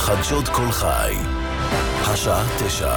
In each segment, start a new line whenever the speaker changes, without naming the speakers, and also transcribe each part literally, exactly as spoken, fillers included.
חדשות כל חי, השעה תשע.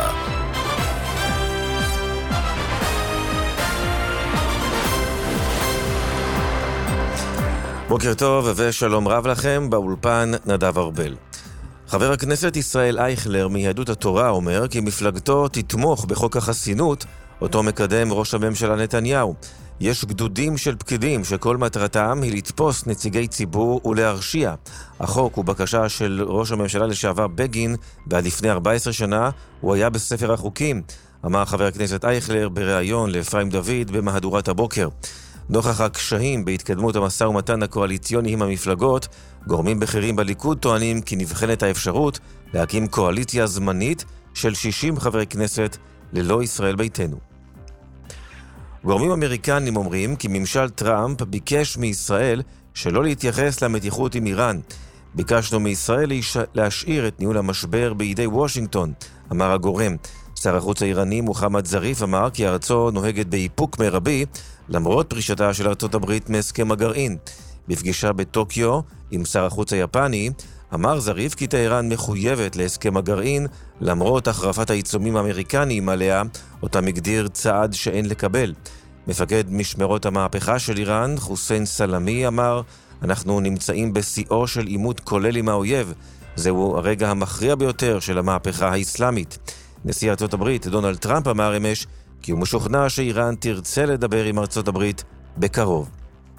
בוקר טוב ושלום רב לכם, באולפן נדב ארבל. חבר הכנסת ישראל אייכלר מיהדות התורה אומר כי מפלגתו תתמוך בחוק החסינות אותו מקדם ראש הממשלה נתניהו. יש גדודים של פקידים שכל מטרתם היא לתפוס נציגי ציבור ולהרשיע. החוק הוא בקשה של ראש הממשלה לשעבר בגין, ועד לפני ארבע עשרה שנה הוא היה בספר החוקים, אמר חבר הכנסת אייכלר בריאיון לאפרים דוד במהדורת הבוקר. נוכח הקשיים בהתקדמות המשא ומתן הקואליציוני עם המפלגות, גורמים בכירים בליכוד טוענים כי נבחנת האפשרות להקים קואליציה זמנית של שישים חברי כנסת ללא ישראל ביתנו. גורמים אמריקנים אומרים כי ממשל טראמפ ביקש מישראל שלא להתייחס למתיחות עם איראן. ביקשנו מישראל להשאיר את ניהול המשבר בידי וושינגטון, אמר הגורם. שר החוץ האיראני מוחמד זריף אמר כי ארצו נוהגת באיפוק מרבי למרות פרישתה של ארצות הברית מהסכם הגרעין. בפגישה בטוקיו עם שר החוץ היפני אמר זריף כי טהרן מחויבת להסכם הגרעין למרות החרפת העיצומים האמריקניים עליה, אותם הגדיר צעד שאין לקבל. מפקד משמרות המהפכה של איראן, חוסיין סלמי, אמר אנחנו נמצאים בשיאו של עימות כולל עם האויב. זהו הרגע המכריע ביותר של המהפכה האסלאמית. נשיא ארצות הברית דונלד טראמפ אמר אמש כי הוא משוכנע שאיראן תרצה לדבר עם ארצות הברית בקרוב.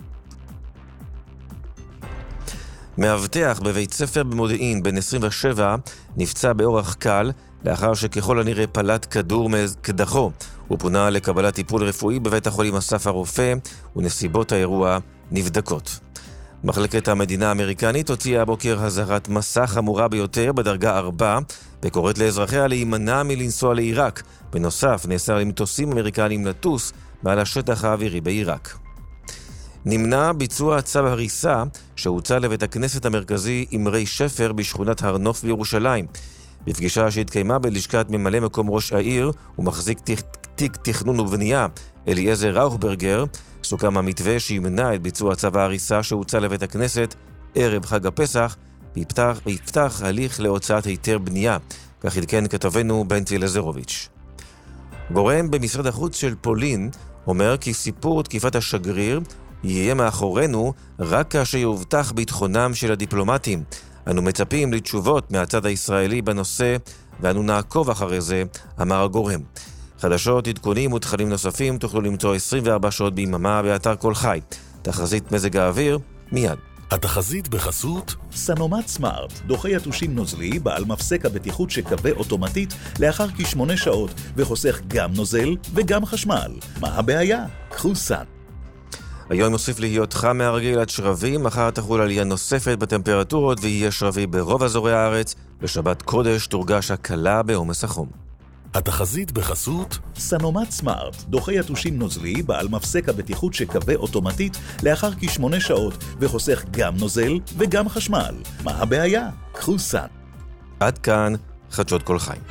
מאבטח בבית ספר במודיעין בן עשרים ושבע נפצע באורח קל לאחר שככל הנראה פלט כדור מקדחו. הוא פונה לקבלת טיפול רפואי בבית החולים אסף הרופא ונסיבות האירוע נבדקות. מחלקת המדינה האמריקנית הוציאה הבוקר הזהרת מסע חמורה ביותר בדרגה ארבע וקוראת לאזרחיה להימנע מלנסוע לעיראק. בנוסף נאסר למטוסים אמריקנים לטוס מעל השטח האווירי בעיראק. נמנע ביצוע צו הריסה שהוצא לבית הכנסת המרכזי אמרי שפר בשכונת הר נוף בירושלים. בפגישה שהתקיימה בלשכת ממלא מקום ראש העיר ומחזיק תיק תכנון ובנייה אליעזר ראוכברגר, סוכם המתווה שימנע את ביצוע צו ההריסה שהוצא לבית הכנסת ערב חג הפסח ויפתח, ויפתח הליך להוצאת היתר בנייה, כך עדכן כתבנו בנצי לזרוביץ'. גורם במשרד החוץ של פולין אומר כי סיפור תקיפת השגריר יהיה מאחורינו רק כאשר יובטח ביטחונם של הדיפלומטים. אנו מצפים לתשובות מהצד הישראלי בנושא ואנו נעקוב אחרי זה, אמר הגורם. חדשות, עדכונים ותכנים נוספים תוכלו למצוא עשרים וארבע שעות ביממה באתר כל חי. תחזית מזג האוויר מיד. התחזית בחסות
סנומט סמארט, דוחה יתושים נוזלי בעל מפסק הבטיחות שקווה אוטומטית לאחר כשמונה שעות וחוסך גם נוזל וגם חשמל. מה הבעיה? קחו סן.
היום יוסיף להיות חם מהרגיל עד שרבי, מחר תחול עלייה נוספת בטמפרטורות ויהיה שרבי ברוב אזורי הארץ. בשבת קודש תורגש הקלה בעומס החום.
התחזית בחסות סנומט סמארט, דוחה יתושים נוזלי בעל מפסק הבטיחות שקווה אוטומטית לאחר כשמונה שעות וחוסך גם נוזל וגם חשמל. מה הבעיה? קחו סן.
עד כאן חדשות כל חי.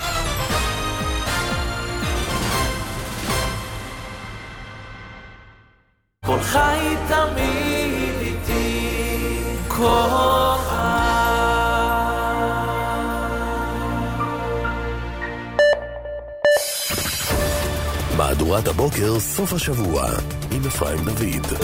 כל חי תמיד איתי, כל חי.
מהדורת הבוקר סוף השבוע עם אפרים דוד.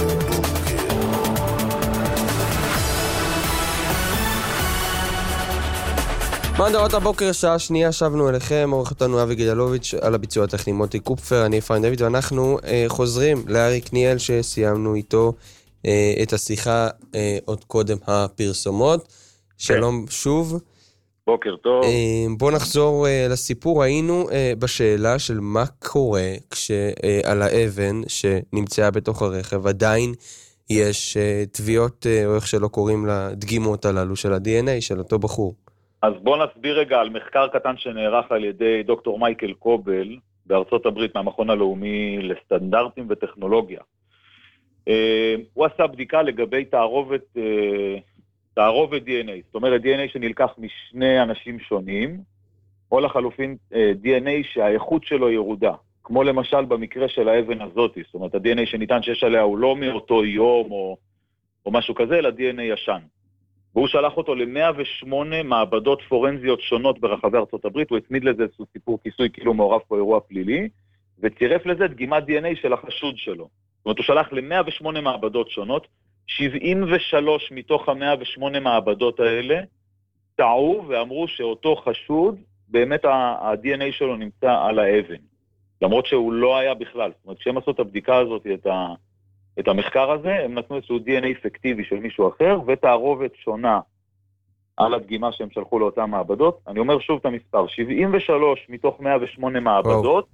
מהדורת הבוקר שעה שנייה שבנו אליכם, עורך אותנו אבי גידלוביץ', על הביצוע הטכני מוטי קופפר, אני אפרים דוד, ואנחנו אה, חוזרים לאריק ניאל שסיימנו איתו אה, את השיחה אה, עוד קודם הפרסומות. שלום שוב.
בוקר טוב.
בוא נחזור לסיפור. היינו בשאלה של מה קורה כשעל האבן שנמצאה בתוך הרכב עדיין יש תביעות, או איך שלא קוראים לה, דגימות הללו של ה-די אן איי של אותו בחור.
אז בוא נסביר רגע על מחקר קטן שנערך על ידי דוקטור מייקל קובל בארצות הברית מהמכון הלאומי לסטנדרטים וטכנולוגיה. הוא עשה בדיקה לגבי תערובת תערובת די אן איי, זאת אומרת די אן איי שנלקח משני אנשים שונים, או לחלופין די אן איי שהאיכות שלו ירודה, כמו למשל במקרה של האבן הזאת, זאת אומרת ה-די אן איי שניתן שיש עליה הוא לא מאותו יום או, או משהו כזה, אלא די אן איי ישן. והוא שלח אותו ל-מאה ושמונה מעבדות פורנזיות שונות ברחבי ארצות הברית, הוא הצמיד לזה איזשהו סיפור כיסוי, כאילו מעורב פה אירוע פלילי, וצירף לזה דגימת די אן איי של החשוד שלו. זאת אומרת, הוא שלח ל-מאה ושמונה מעבדות שונות, שבעים ושלוש מתוך ה-מאה ושמונה מעבדות האלה, טעו ואמרו שאותו חשוד, באמת ה-די אן איי שלו נמצא על האבן. למרות שהוא לא היה בכלל. זאת אומרת, כשהם עשו את הבדיקה הזאת, את, ה, את המחקר הזה, הם נתנו איזשהו די אן איי פיקטיבי של מישהו אחר, ותערובת שונה על הדגימה שהם שלחו לאותן מעבדות. אני אומר שוב את המספר, שבעים ושלוש מתוך מאה ושמונה מעבדות,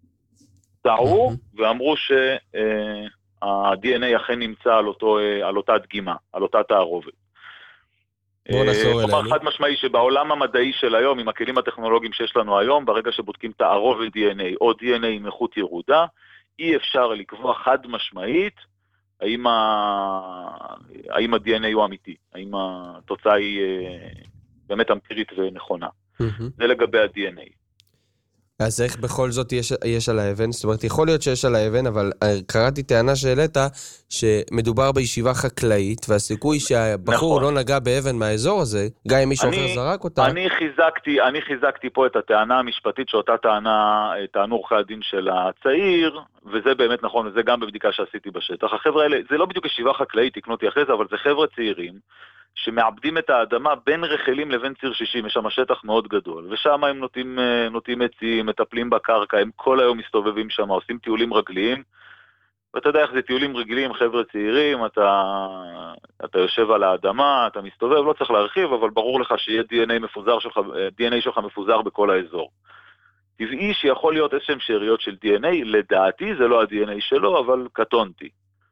טעו ואמרו שה-די אן איי אכן נמצא על, אותו, על אותה דגימה, על אותה תערובת.
בואו נחזור אלינו.
כלומר, חד משמעי שבעולם המדעי של היום, עם הכלים הטכנולוגיים שיש לנו היום, ברגע שבודקים תערובת די אן איי או די אן איי עם איכות ירודה, אי אפשר לקבוע חד משמעית האם ה-די אן איי הוא אמיתי, האם התוצאה היא באמת אמפירית ונכונה. זה לגבי ה-די אן איי.
אז איך בכל זאת יש, יש על האבן? זאת אומרת, יכול להיות שיש על האבן, אבל קראתי טענה שהעלית שמדובר בישיבה חקלאית, והסיכוי שהבחור נכון. לא נגע באבן מהאזור הזה, גם אם מישהו אני, אחר זרק אותה.
אני חיזקתי, אני חיזקתי פה את הטענה המשפטית, שאותה טענה, טענו עורכי הדין של הצעיר, וזה באמת נכון, וזה גם בבדיקה שעשיתי בשטח. החבר'ה האלה, זה לא בדיוק ישיבה חקלאית, תקנו אותי אחרי זה, אבל זה חבר'ה צעירים, שמעבדים את האדמה בין רחלים לבין ציר שישים, יש שם שטח מאוד גדול, ושם הם נוטים, נוטים עצים, מטפלים בקרקע, הם כל היום מסתובבים שם, עושים טיולים רגליים, ואתה יודע איך זה טיולים רגילים, חבר'ה צעירים, אתה, אתה יושב על האדמה, אתה מסתובב, לא צריך להרחיב, אבל ברור לך שיהיה די אן איי מפוזר שלך, די אן איי שלך מפוזר בכל האזור. טבעי שיכול להיות איזשהם שאריות של די אן איי, לדעתי זה לא ה-די אן איי שלו, אבל קטונתי.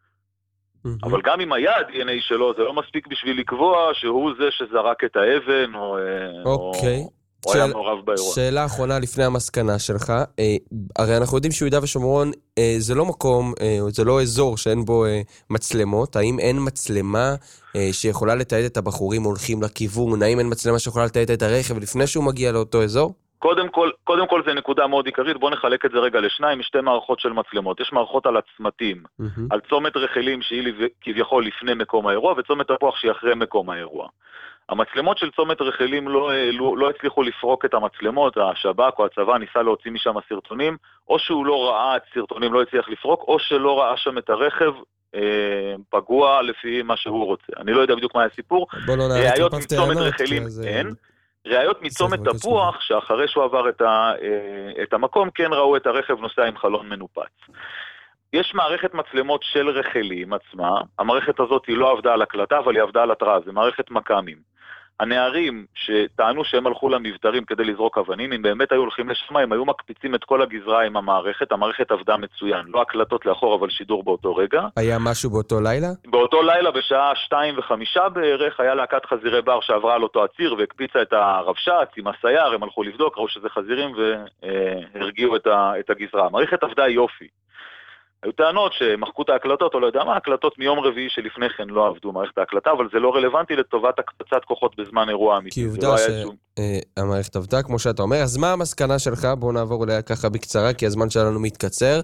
אבל גם אם היה ה-די אן איי שלו, זה לא מספיק בשביל לקבוע שהוא זה שזרק את האבן, או,
אוקיי.
או, או היה מעורב באירוע.
שאלה אחרונה לפני המסקנה שלך, הרי אנחנו יודעים שיהודה ושומרון זה לא מקום, זה לא אזור שאין בו מצלמות, האם אין מצלמה שיכולה לתעד את הבחורים הולכים לכיוון, האם אין מצלמה שיכולה לתעד את הרכב לפני שהוא מגיע לאותו אזור?
קודם כל, קודם כל זה נקודה מאוד עיקרית, בואו נחלק את זה רגע לשניים, שתי מערכות של מצלמות. יש מערכות על הצמתים, mm-hmm. על צומת רחלים שהיא כביכול לפני מקום האירוע, וצומת תפוח שהיא אחרי מקום האירוע. המצלמות של צומת רחלים לא, לא, לא הצליחו לפרוק את המצלמות, השב"כ או הצבא ניסה להוציא משם הסרטונים, או שהוא לא ראה את סרטונים, לא הצליח לפרוק, או שלא ראה שם את הרכב, אה, פגוע לפי מה שהוא רוצה. אני לא יודע בדיוק מה הסיפור.
בוא לא נעלה את הפף
טענות, רחלים אין. ראיות מצומת תפוח, שאחרי שהוא עבר את, ה, את המקום, כן ראו את הרכב נוסע עם חלון מנופץ. יש מערכת מצלמות של רחלים עצמה, המערכת הזאת היא לא עבדה על הקלטה, אבל היא עבדה על התראה, זה מערכת מקמים. הנערים שטענו שהם הלכו למבטרים כדי לזרוק אבנים, אם באמת היו הולכים לשם, הם היו מקפיצים את כל הגזרה עם המערכת, המערכת עבדה מצוין, לא הקלטות לאחור, אבל שידור באותו רגע.
היה משהו באותו לילה?
באותו לילה, בשעה שתיים וחמישה בערך, היה להקת חזירי בר שעברה על אותו הציר, והקפיצה את הרבש"ץ עם הסייר, הם הלכו לבדוק, ראו שזה חזירים, והרגיעו את הגזרה. המערכת עבדה יופי. היו טענות שמחקו את ההקלטות, או לא יודע מה, ההקלטות מיום רביעי שלפני כן לא עבדו מערכת ההקלטה, אבל זה לא רלוונטי לטובת הקפצת כוחות בזמן אירוע אמיתי.
כי עובדה שהמערכת עבדה, כמו שאתה אומר, אז מה המסקנה שלך? בואו נעבור אליה ככה בקצרה, כי הזמן שלנו מתקצר.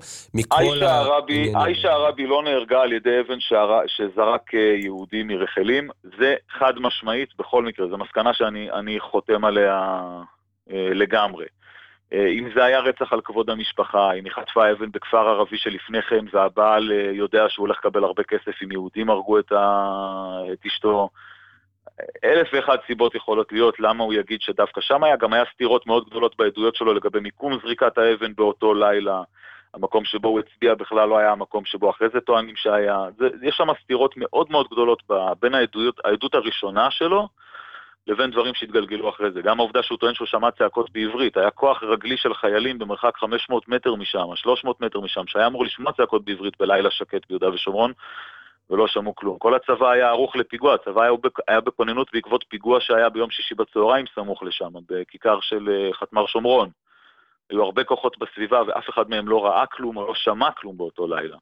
עיישה ערבי לא נהרגה על ידי אבן שזרק יהודי מרחלים, זה חד משמעית בכל מקרה, זו מסקנה שאני חותם עליה לגמרי. אם זה היה רצח על כבוד המשפחה, אם היא חטפה אבן בכפר ערבי שלפני כן, והבעל יודע שהוא הולך לקבל הרבה כסף, אם יהודים הרגו את, ה... את אשתו, אלף ואחד סיבות יכולות להיות, למה הוא יגיד שדווקא שם היה, גם היה סתירות מאוד גדולות בעדויות שלו לגבי מיקום זריקת האבן באותו לילה, המקום שבו הוא הצביע בכלל לא היה המקום שבו אחרי זה טוענים שהיה, זה, יש שם סתירות מאוד מאוד גדולות בין העדות, העדות הראשונה שלו, לבין דברים שהתגלגלו אחרי זה. גם העובדה שהוא טוען שהוא שמע צעקות בעברית, היה כוח רגלי של חיילים במרחק חמש מאות מטר משם, שלוש מאות מטר משם, שהיה אמור לשמוע צעקות בעברית בלילה שקט ביהודה ושומרון, ולא שמעו כלום. כל הצבא היה ערוך לפיגוע, הצבא היה, היה בכוננות בעקבות פיגוע שהיה ביום שישי בצהריים סמוך לשם, בכיכר של חתמר שומרון. היו הרבה כוחות בסביבה, ואף אחד מהם לא ראה כלום, או לא שמע כלום באותו לילה.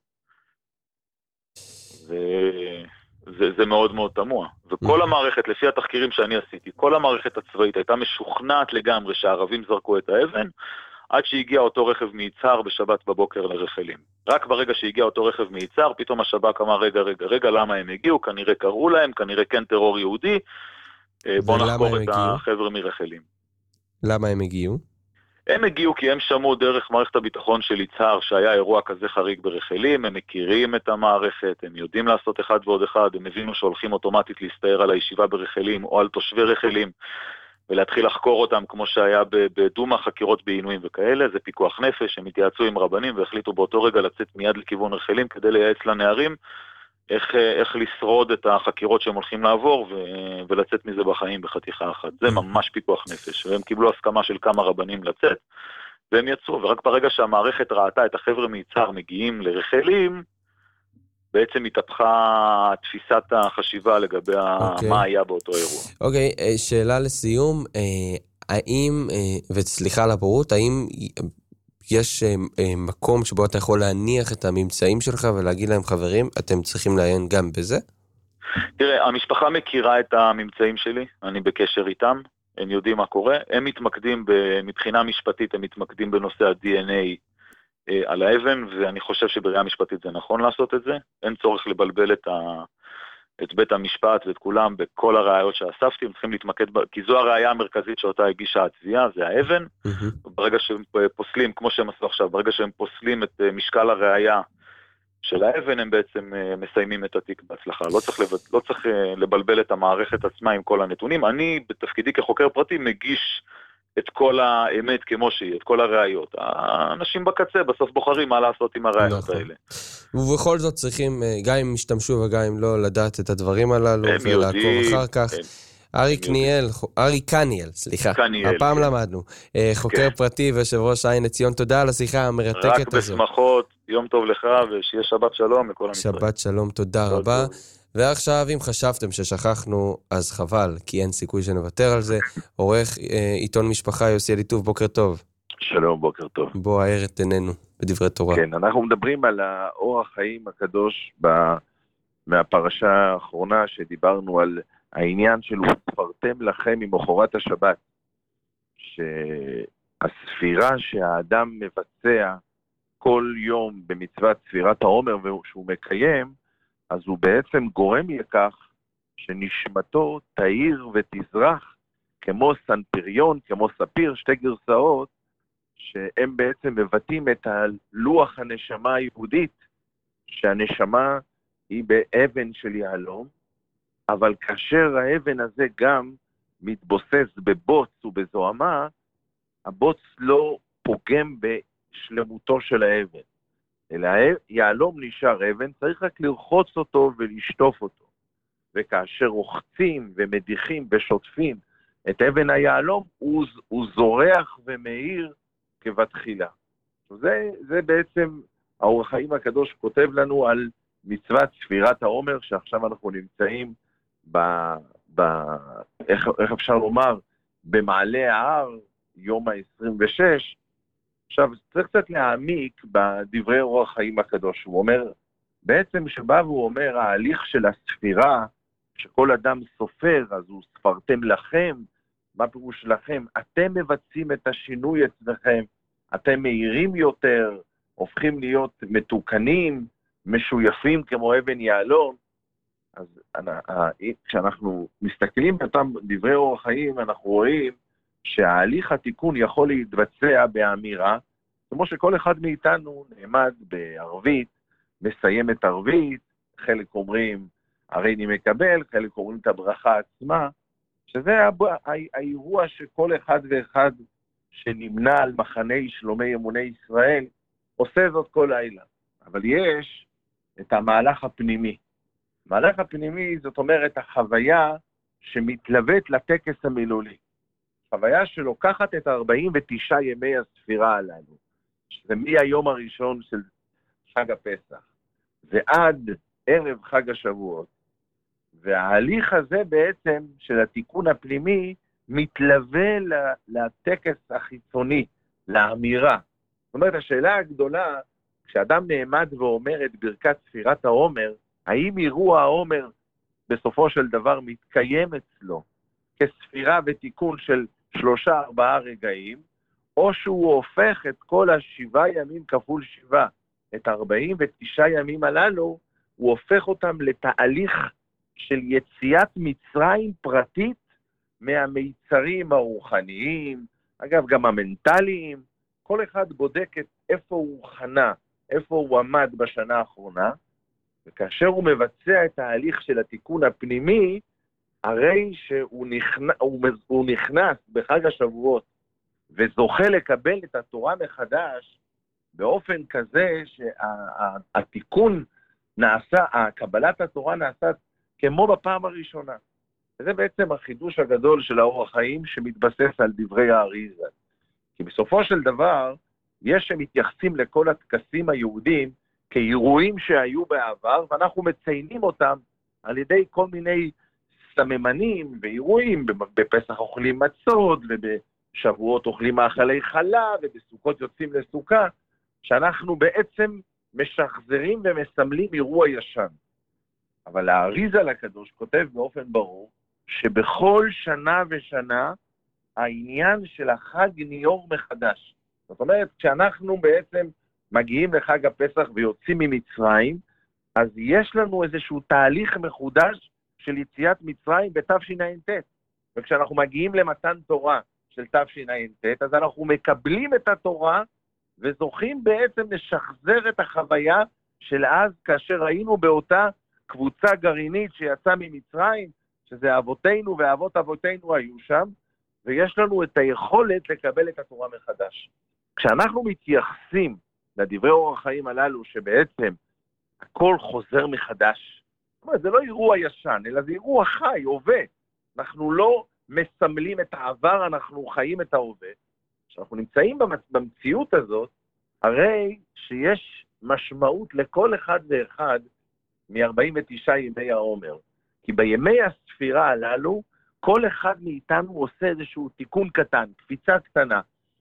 ו... זה, זה מאוד מאוד תמוה. וכל המערכת, לפי התחקירים שאני עשיתי, כל המערכת הצבאית הייתה משוכנעת לגמרי שהערבים זרקו את האבן, עד שהגיע אותו רכב מיצהר בשבת בבוקר לרחלים. רק ברגע שהגיע אותו רכב מיצהר, פתאום השב"כ אמר, רגע, רגע, רגע, למה הם הגיעו? כנראה קראו להם, כנראה כן טרור יהודי, בוא נחקור את החבר'ה מרחלים.
למה הם הגיעו?
הם הגיעו כי הם שמעו דרך מערכת הביטחון של יצהר שהיה אירוע כזה חריג ברחלים, הם מכירים את המערכת, הם יודעים לעשות אחד ועוד אחד, הם הבינו שהולכים אוטומטית להסתער על הישיבה ברחלים או על תושבי רחלים, ולהתחיל לחקור אותם כמו שהיה בדומה, חקירות בעינויים וכאלה, זה פיקוח נפש, הם התייעצו עם רבנים והחליטו באותו רגע לצאת מיד לכיוון רחלים כדי לייעץ לנערים איך, איך לשרוד את החקירות שהם הולכים לעבור ו, ולצאת מזה בחיים בחתיכה אחת. זה ממש פיקוח נפש, והם קיבלו הסכמה של כמה רבנים לצאת, והם יצאו, ורק ברגע שהמערכת ראתה את החבר'ה מיצהר מגיעים לרחלים, בעצם התהפכה תפיסת החשיבה לגבי okay. מה היה באותו אירוע.
אוקיי, okay, שאלה לסיום, האם, וסליחה על הבורות, האם יש מקום שבו אתה יכול להניח את הממצאים שלך ולהגיד להם, חברים, אתם צריכים לעיין גם בזה?
תראה, המשפחה מכירה את הממצאים שלי, אני בקשר איתם, הם יודעים מה קורה, הם מתמקדים, מבחינה משפטית, הם מתמקדים בנושא ה-די אן איי על האבן, ואני חושב שבראייה משפטית זה נכון לעשות את זה, אין צורך לבלבל את, ה... את בית המשפט ואת כולם בכל הראיות שאספתי, הם צריכים להתמקד, ב... כי זו הראייה המרכזית שאותה הגישה התביעה, זה האבן, mm-hmm. ברגע שהם פוסלים, כמו שהם עשו עכשיו, ברגע שהם פוסלים את משקל הראייה של האבן, הם בעצם מסיימים את התיק בהצלחה, לא צריך, לב... לא צריך לבלבל את המערכת עצמה עם כל הנתונים, אני בתפקידי כחוקר פרטי מגיש את כל האמת כמו שהיא, את כל הראיות. האנשים בקצה בסוף בוחרים מה לעשות עם הראיות האלה.
ובכל זאת צריכים, גם אם השתמשו וגם אם לא, לדעת את הדברים הללו ולעקוב אחר כך. ארי קניאל, ארי קניאל, סליחה. הפעם למדנו. חוקר פרטי ויושב ראש עין לציון, תודה על השיחה המרתקת הזו.
רק בשמחות, יום טוב לך ושיהיה שבת שלום לכל המשרד.
שבת שלום, תודה רבה. ועכשיו, אם חשבתם ששכחנו, אז חבל, כי אין סיכוי שנוותר על זה. עורך אה, עיתון משפחה יוסי אליטוב, בוקר טוב.
שלום, בוקר טוב.
בוא הער את עינינו בדברי תורה.
כן, אנחנו מדברים על האור החיים הקדוש ב... מהפרשה האחרונה, שדיברנו על העניין של וספרתם לכם ממחרת השבת, שהספירה שהאדם מבצע כל יום במצוות ספירת העומר שהוא מקיים, אז הוא בעצם גורם לכך שנשמתו תאיר ותזרח, כמו סנפיריון, כמו ספיר, שתי גרסאות, שהם בעצם מבטאים את הלוח הנשמה היהודית, שהנשמה היא באבן של יהלום, אבל כאשר האבן הזה גם מתבוסס בבוץ ובזוהמה, הבוץ לא פוגם בשלמותו של האבן. אלא יהלום נשאר אבן, צריך רק לרחוץ אותו ולשטוף אותו. וכאשר רוחצים ומדיחים ושוטפים את אבן היהלום, הוא, הוא זורח ומאיר כבתחילה. זה, זה בעצם האור החיים הקדוש כותב לנו על מצוות ספירת העומר, שעכשיו אנחנו נמצאים ב... ב איך, איך אפשר לומר? במעלה ההר, יום ה-עשרים ושש, עכשיו, צריך קצת להעמיק בדברי אור החיים הקדוש. הוא אומר, בעצם שבא והוא אומר, ההליך של הספירה, שכל אדם סופר, אז הוא ספרתם לכם, מה פירוש לכם? אתם מבצעים את השינוי אצלכם, אתם מהירים יותר, הופכים להיות מתוקנים, משויפים כמו אבן יהלום. אז כשאנחנו מסתכלים באותם דברי אור החיים, אנחנו רואים, שההליך התיקון יכול להתבצע באמירה, כמו שכל אחד מאיתנו נעמד בערבית, מסיים את ערבית, חלק אומרים, הרי אני מקבל, חלק אומרים את הברכה עצמה, שזה האירוע שכל אחד ואחד שנמנה על מחני שלומי אמוני ישראל, עושה זאת כל לילה. אבל יש את המהלך הפנימי. המהלך הפנימי זאת אומרת החוויה שמתלווית לטקס המילולי. חוויה שלוקחת את ארבעים ותשעה ימי הספירה הללו, שזה מהיום הראשון של חג הפסח, ועד ערב חג השבועות. וההליך הזה בעצם של התיקון הפנימי, מתלווה לטקס החיצוני, לאמירה. זאת אומרת, השאלה הגדולה, כשאדם נעמד ואומר את ברכת ספירת העומר, האם אירוע העומר בסופו של דבר מתקיים אצלו, כספירה ותיקון של שלושה, ארבעה רגעים, או שהוא הופך את כל השבעה ימים כפול שבעה, את ארבעים ותשעה ימים הללו, הוא הופך אותם לתהליך של יציאת מצרים פרטית מהמיצרים הרוחניים, אגב גם המנטליים, כל אחד בודק את איפה הוא חנה, איפה הוא עמד בשנה האחרונה, וכאשר הוא מבצע את ההליך של התיקון הפנימי, הרי שהוא נכנס, הוא נכנס בחג השבועות, וזוכה לקבל את התורה מחדש, באופן כזה שהתיקון נעשה, הקבלת התורה נעשית כמו בפעם הראשונה. וזה בעצם החידוש הגדול של האור החיים שמתבסס על דברי האריזה. כי בסופו של דבר, יש שמתייחסים לכל הטקסים היהודים כאירועים שהיו בעבר, ואנחנו מציינים אותם על ידי כל מיני סממנים ואירועים, בפסח אוכלים מצות, ובשבועות אוכלים מאכלי חלה, ובסוכות יוצאים לסוכה, שאנחנו בעצם משחזרים ומסמלים אירוע ישן. אבל האריזה לקדוש כותב באופן ברור, שבכל שנה ושנה, העניין של החג ניור מחדש. זאת אומרת, כשאנחנו בעצם מגיעים לחג הפסח ויוצאים ממצרים, אז יש לנו איזשהו תהליך מחודש של יציאת מצרים בתשע"ט. וכשאנחנו מגיעים למתן תורה של תשע"ט, אז אנחנו מקבלים את התורה, וזוכים בעצם לשחזר את החוויה של אז, כאשר היינו באותה קבוצה גרעינית שיצאה ממצרים, שזה אבותינו ואבות אבותינו היו שם, ויש לנו את היכולת לקבל את התורה מחדש. כשאנחנו מתייחסים לדברי אור החיים הללו, שבעצם הכל חוזר מחדש, זאת אומרת, זה לא אירוע ישן, אלא זה אירוע חי, הווה. אנחנו לא מסמלים את העבר, אנחנו חיים את ההווה. כשאנחנו נמצאים במציאות הזאת, הרי שיש משמעות לכל אחד ואחד מ-ארבעים ותשעה ימי העומר. כי בימי הספירה הללו, כל אחד מאיתנו עושה איזשהו תיקון קטן, קפיצה קטנה,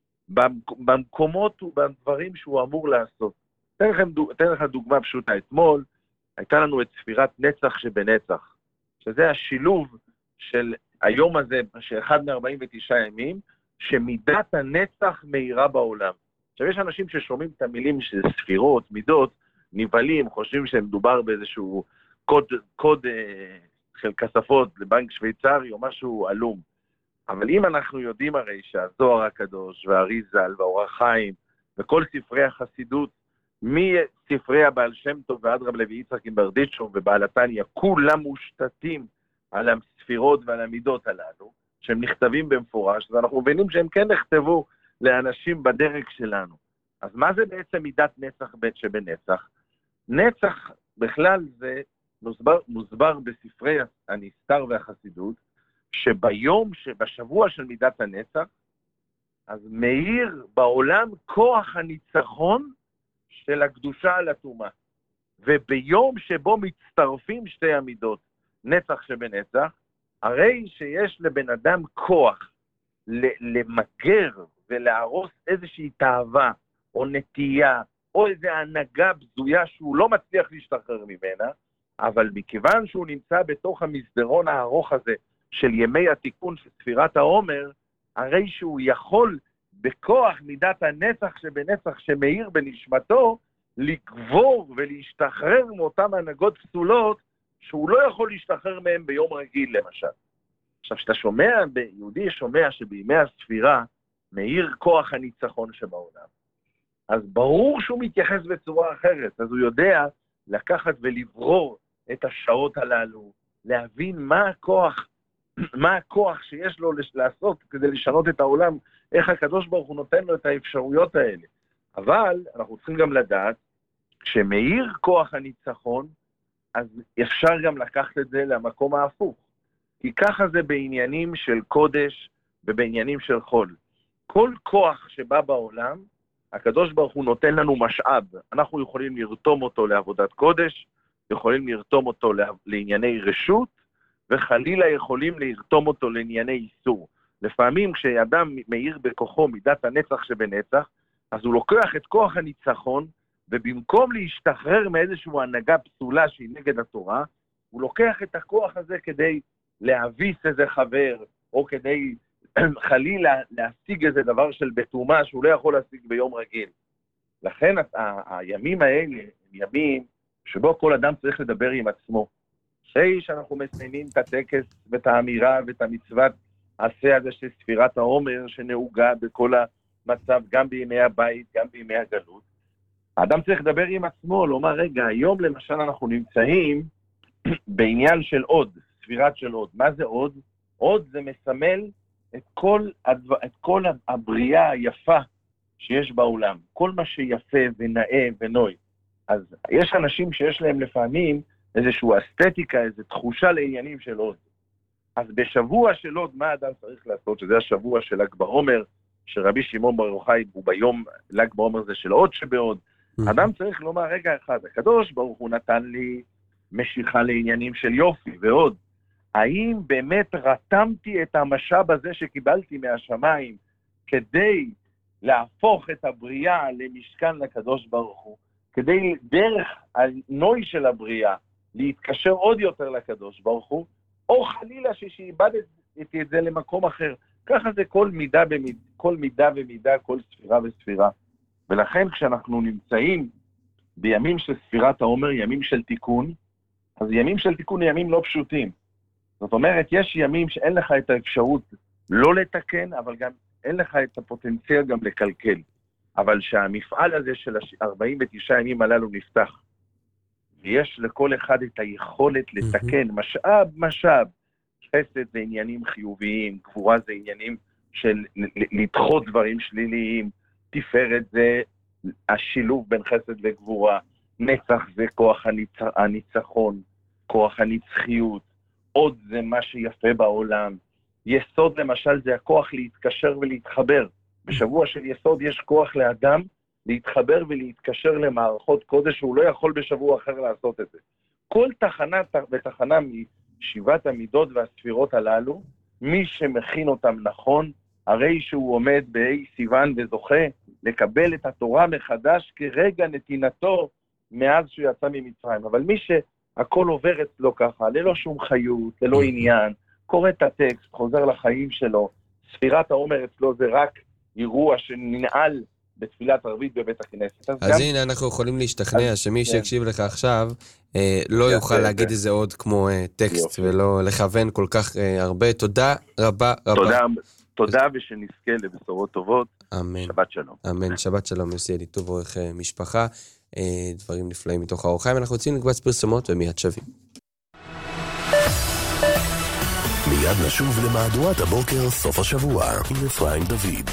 במקומות ובדברים שהוא אמור לעשות. אתן לך דוגמה פשוטה. אתמול הייתה לנו את ספירת נצח שבנצח, שזה השילוב של היום הזה, שאחד מ-ארבעים ותשעה ימים, שמידת הנצח מהירה בעולם. עכשיו יש אנשים ששומעים את המילים של ספירות, מידות, נבלים, חושבים שמדובר באיזשהו קוד, קוד אה, של כספות לבנק שוויצרי או משהו עלום. אבל אם אנחנו יודעים הרי שהזוהר הקדוש והאריזל והאור החיים וכל ספרי החסידות, מספרי הבעל שם טוב ועד רב לוי יצחק עם ברדיצ'וב ובעל התניא, כולם מושתתים על הספירות ועל המידות הללו, שהם נכתבים במפורש, ואנחנו מבינים שהם כן נכתבו לאנשים בדרג שלנו. אז מה זה בעצם מידת נצח שבנצח? נצח בכלל זה מוסבר, מוסבר בספרי הנסתר והחסידות, שביום, בשבוע של מידת הנצח, אז מאיר בעולם כוח הניצחון של הקדושה על הטומאה. וביום שבו מצטרפים שתי המידות, נצח שבנצח, הרי שיש לבן אדם כוח למגר ולהרוס איזושהי תאווה או נטייה או איזו הנהגה בזויה שהוא לא מצליח להשתחרר ממנה, אבל מכיוון שהוא נמצא בתוך המסדרון הארוך הזה של ימי התיקון של ספירת העומר, הרי שהוא יכול בכוח מידת הנצח שבנצח שמאיר בנשמתו, לגבור ולהשתחרר מאותן הנהגות פסולות שהוא לא יכול להשתחרר מהם ביום רגיל למשל. עכשיו, שאתה שומע, יהודי שומע שבימי הספירה מאיר כוח הניצחון שבעולם, אז ברור שהוא מתייחס בצורה אחרת, אז הוא יודע לקחת ולברור את השעות הללו, להבין מה הכוח, מה הכוח שיש לו לעשות כדי לשנות את העולם, איך הקדוש ברוך הוא נותן לו את האפשרויות האלה. אבל אנחנו צריכים גם לדעת, כשמאיר כוח הניצחון, אז אפשר גם לקחת את זה למקום ההפוך. כי ככה זה בעניינים של קודש ובעניינים של חול. כל כוח שבא בעולם, הקדוש ברוך הוא נותן לנו משאב. אנחנו יכולים לרתום אותו לעבודת קודש, יכולים לרתום אותו לענייני רשות, וחלילה יכולים לרתום אותו לענייני איסור. לפעמים כשאדם מאיר בכוחו מידת הנצח שבנצח, אז הוא לוקח את כוח הניצחון, ובמקום להשתחרר מאיזושהי הנהגה פסולה שהיא נגד התורה, הוא לוקח את הכוח הזה כדי להביס איזה חבר, או כדי חלילה להשיג איזה דבר של בתומה שהוא לא יכול להשיג ביום רגיל. לכן ה- הימים האלה הם ימים שבו כל אדם צריך לדבר עם עצמו. אחרי שאנחנו מסיימים את הטקס ואת האמירה ואת המצוות עשה הזה של ספירת העומר שנהוגה בכל המצב, גם בימי הבית, גם בימי הגלות, האדם צריך לדבר עם עצמו, לומר, רגע, היום למשל אנחנו נמצאים בעניין של עוד, ספירת של עוד. מה זה עוד? עוד זה מסמל את כל, הדבר, את כל הבריאה היפה שיש בעולם, כל מה שיפה ונאה ונוי. אז יש אנשים שיש להם לפעמים איזושהי אסתטיקה, איזו תחושה לעניינים של עוד. אז בשבוע של עוד, מה האדם צריך לעשות? שזה השבוע של ל"ג בעומר, שרבי שמעון בר יוחאי הוא ביום ל"ג בעומר זה של עוד שבעוד. אדם צריך לומר, רגע אחד, הקדוש ברוך הוא נתן לי משיכה לעניינים של יופי ועוד. האם באמת רתמתי את המשאב הזה שקיבלתי מהשמיים כדי להפוך את הבריאה למשכן לקדוש ברוך הוא, כדי דרך הנוי של הבריאה להתקשר עוד יותר לקדוש ברוך הוא, או חלילה שאיבדתי את זה למקום אחר. ככה זה כל מידה במידה, כל מידה ומידה, כל ספירה וספירה. ולכן כשאנחנו נמצאים בימים של ספירת העומר, ימים של תיקון, אז ימים של תיקון ימים לא פשוטים. זאת אומרת, יש ימים שאין לך את האפשרות לא לתקן, אבל גם אין לך את הפוטנציאל גם לקלקל. אבל שהמפעל הזה של ארבעים ותשעה ימים הללו נפתח, ויש לכל אחד את היכולת לתקן, משאב, משאב. חסד זה עניינים חיוביים, גבורה זה עניינים של לדחות דברים שליליים, תפארת זה השילוב בין חסד לגבורה, נצח זה כוח הניצ... הניצחון, כוח הנצחיות, עוד זה מה שיפה בעולם, יסוד למשל זה הכוח להתקשר ולהתחבר. בשבוע של יסוד יש כוח לאדם להתחבר ולהתקשר למערכות קודש שהוא לא יכול בשבוע אחר לעשות את זה. כל תחנה ותחנה משבעת המידות והספירות הללו, מי שמכין אותם נכון, הרי שהוא עומד באי סיוון וזוכה לקבל את התורה מחדש כרגע נתינתו מאז שהוא יצא ממצרים. אבל מי שהכל עובר אצלו ככה, ללא שום חיות, ללא עניין, קורא את הטקסט, חוזר לחיים שלו, ספירת העומר אצלו זה רק אירוע שננעל בתפילת ערבית בבית הכנסת.
אז, אז גם... הנה אנחנו יכולים להשתכנע אז... שמי שיקשיב לך עכשיו אה, לא יוכל להגיד איזה עוד כמו אה, טקסט יופי. ולא לכוון כל כך אה, הרבה. תודה רבה רבה.
תודה, תודה ושנזכה לבשורות טובות.
אמן.
שבת שלום.
אמן, שבת שלום. יוסי אליטוב, עורך משפחה. אה, דברים נפלאים מתוך האור חיים. אנחנו רוצים לקבץ פרסומות ומיד שווים.
מיד נשוב למהדורת הבוקר סוף השבוע עם אפרים דוד.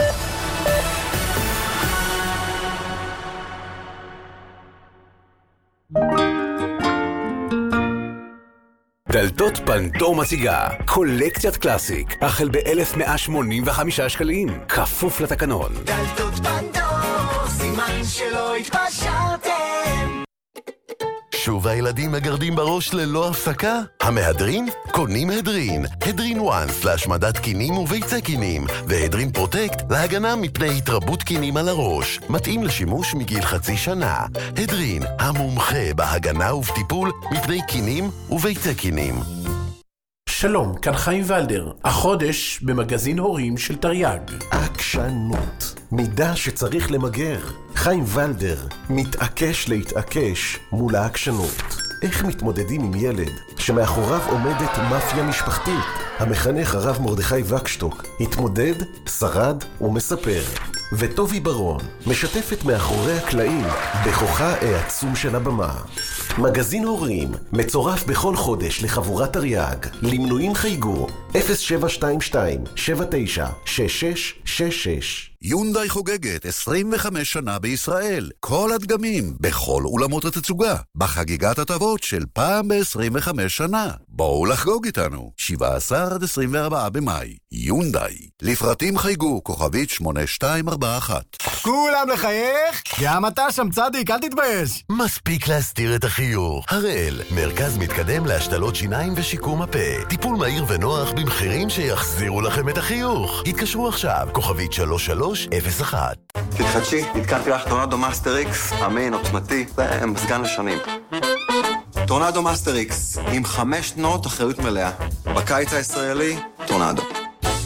דלתות פנדור מציגה קולקציית קלאסיק החל ב-אלף מאה שמונים וחמישה שקלים, כפוף לתקנון.
דלתות פנדור, סימן שלא התפשרתם.
שוב הילדים מגרדים בראש ללא הפסקה? המהדרין? קונים הדרין. הדרין וואנס להשמדת קינים וביצי קינים, והדרין פרוטקט להגנה מפני התרבות קינים על הראש. מתאים לשימוש מגיל חצי שנה. הדרין, המומחה בהגנה ובטיפול מפני קינים וביצי קינים.
שלום, כאן חיים ולדר, החודש במגזין הורים של תרי"ג.
עקשנות, מידה שצריך למגר. חיים ולדר מתעקש להתעקש מול העקשנות. איך מתמודדים עם ילד שמאחוריו עומדת מאפיה משפחתית? המחנך הרב מרדכי וקשטוק התמודד, שרד ומספר. וטובי ברון משתפת מאחורי הקלעים בכוחה העצום של הבמה. מגזין הורים מצורף בכל חודש לחבורת תרי"ג. למנויים חייגו אפס שבע שתיים שתיים שבע תשע שש שש שש שש.
יונדאי חוגגת עשרים וחמש שנה בישראל. כל הדגמים, בכל אולמות התצוגה, בחגיגת הטבות של פעם ב-עשרים וחמש שנה. בואו לחגוג איתנו, שבעה עשר עד עשרים וארבעה במאי. יונדאי. לפרטים חייגו, כוכבית שמונה שתיים ארבע אחת.
כולם לחייך? גם אתה שם צדיק, אל תתבייש.
מספיק להסתיר את החיוך. הראל, מרכז מתקדם להשתלות שיניים ושיקום הפה. טיפול מהיר ונוח במחירים שיחזירו לכם את החיוך. התקשרו עכשיו, כוכבית שלוש שלוש אפס אחת.
תתחדשי, התקנתי לך טורנדו מאסטר איקס, אמין, עוצמתי, זה מזגן לשנים. טורנדו מאסטר איקס, עם חמש שנות אחריות מלאה. בקיץ הישראלי, טורנדו.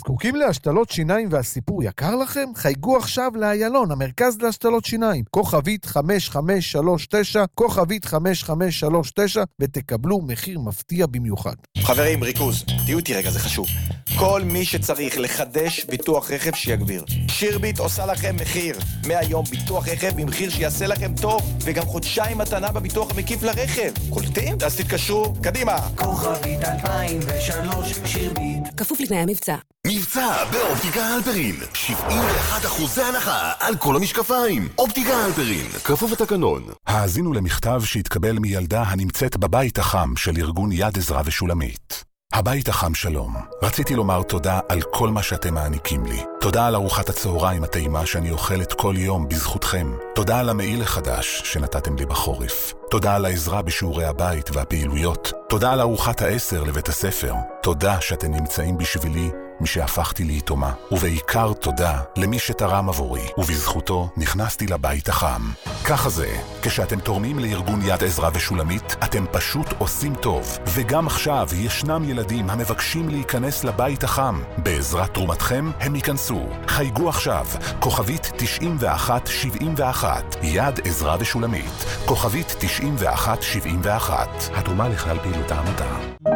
זקוקים להשתלות שיניים והסיפור יקר לכם? חייגו עכשיו לאיילון, המרכז להשתלות שיניים. כוכבית חמש חמש שלוש תשע, כוכבית חמש חמש שלוש תשע, ותקבלו מחיר מפתיע במיוחד.
חברים, ריכוז, תהיו איתי רגע, זה חשוב. כל מי שצריך לחדש ביטוח רכב שיגביר. שירביט עושה לכם מחיר. מהיום ביטוח רכב במחיר שיעשה לכם טוב, וגם חודשיים מתנה בביטוח המקיף לרכב. קולטים? אז תתקשרו, קדימה.
כוכבית אלפיים ושלוש שירביט.
כפוף לתנאי המבצע.
מבצע באופטיקה הלפרין, שבעים ואחד אחוז הנחה על כל המשקפיים. אופטיקה הלפרין, כפוף לתקנון.
האזינו למכתב שהתקבל מילדה הנמצאת בבית החם של ארגון יד עזרא ושולמית. הבית החם שלום, רציתי לומר תודה על כל מה שאתם מעניקים לי. תודה על ארוחת הצהריים הטעימה שאני אוכלת כל יום בזכותכם. תודה על המעיל החדש שנתתם לי בחורף. תודה על העזרה בשיעורי הבית והפעילויות. תודה על ארוחת העשר לבית הספר. תודה שאתם נמצאים בשבילי משהפכתי ליתומה. ובעיקר תודה למי שתרם עבורי, ובזכותו נכנסתי לבית החם. ככה זה, כשאתם תורמים לארגון יד עזרא ושולמית, אתם פשוט עושים טוב. וגם עכשיו ישנם ילדים המבקשים להיכנס לבית החם. בעזרת תרומתכם הם ייכנסו. חייגו עכשיו, כוכבית תשעים ואחת שבעים ואחת, יד עזרא ושולמית, כוכבית תשעים ואחת שבעים ואחת. התרומה לכלל פעילות העמותה.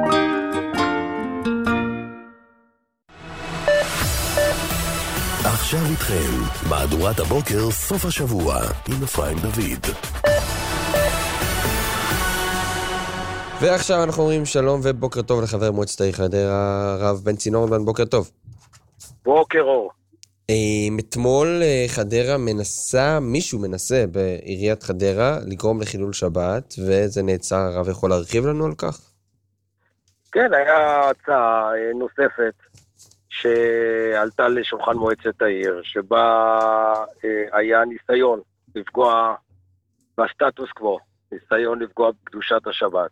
עכשיו איתכם, מהדורת הבוקר סוף השבוע, עם אפרים דוד.
ועכשיו אנחנו אומרים שלום ובוקר טוב לחבר מועצת העיר חדרה, הרב בן צינורדמן, בוקר טוב.
בוקר אור.
אתמול חדרה מנסה, מישהו מנסה בעיריית חדרה לגרום לחילול שבת, וזה נעצר. הרב יכול להרחיב לנו על כך?
כן, היה הצעה נוספת שעלתה לשולחן מועצת העיר, שבה היה ניסיון לפגוע בסטטוס קוו, ניסיון לפגוע בקדושת השבת.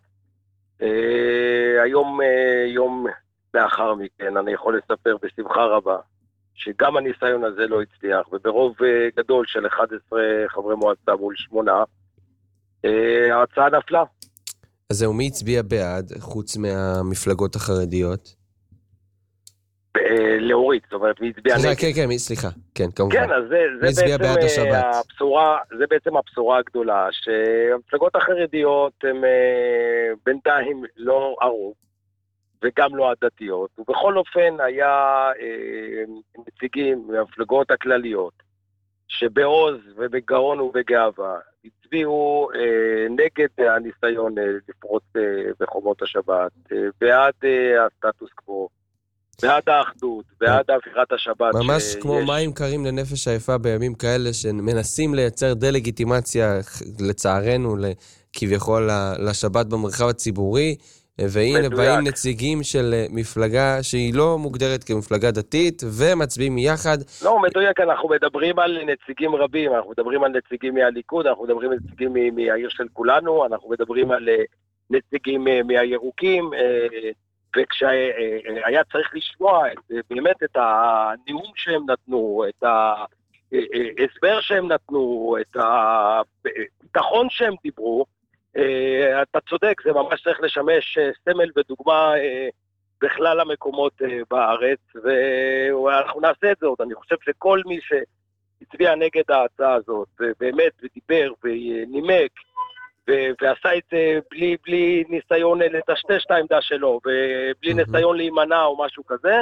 היום, יום לאחר מכן, אני יכול לספר בשמחה רבה, שגם הניסיון הזה לא הצליח, וברוב גדול של אחד עשר חברי מועצה מול שמונה, ההצעה נפלה.
אז זהו, מי הצביע בעד, חוץ מהמפלגות החרדיות?
להוריד, זאת אומרת, מי הצביע נגד.
כן, כן, סליחה, כן, כמובן.
כן, אז זה בעצם הבשורה, זה בעצם הבשורה הגדולה, שהמפלגות החרדיות הן בינתיים לא ערוב, וגם לא הדתיות, ובכל אופן היה נציגים מהמפלגות הכלליות, שבעוז ובגאון ובגאווה, הצביעו נגד הניסיון לפרוץ בחומות השבת, בעד הסטטוס קוו, בעד האחדות, בעד אווירת השבת.
ממש כמו מים קרים לנפש היפה בימים כאלה, שמנסים לייצר דה-לגיטימציה, לצערנו, כביכול לשבת במרחב הציבורי, והנה באים נציגים של מפלגה שהיא לא מוגדרת כמפלגה דתית, ומצביעים יחד.
לא, מדויק, אנחנו מדברים על נציגים רבים, אנחנו מדברים על נציגים מהליכוד, אנחנו מדברים על נציגים מהעיר של כולנו, אנחנו מדברים על נציגים מהירוקים, וכשהיה צריך לשמוע באמת את הנאום שהם נתנו, את ההסבר שהם נתנו, את הביטחון שהם דיברו, אתה צודק, זה ממש צריך לשמש סמל ודוגמה בכלל המקומות בארץ, ואנחנו נעשה את זה עוד. אני חושב שכל מי שהצביע נגד ההצעה הזאת, ובאמת ודיבר ונימק, ועשה את זה בלי, בלי ניסיון לטשטש את העמדה שלו, ובלי ניסיון להימנע או משהו כזה,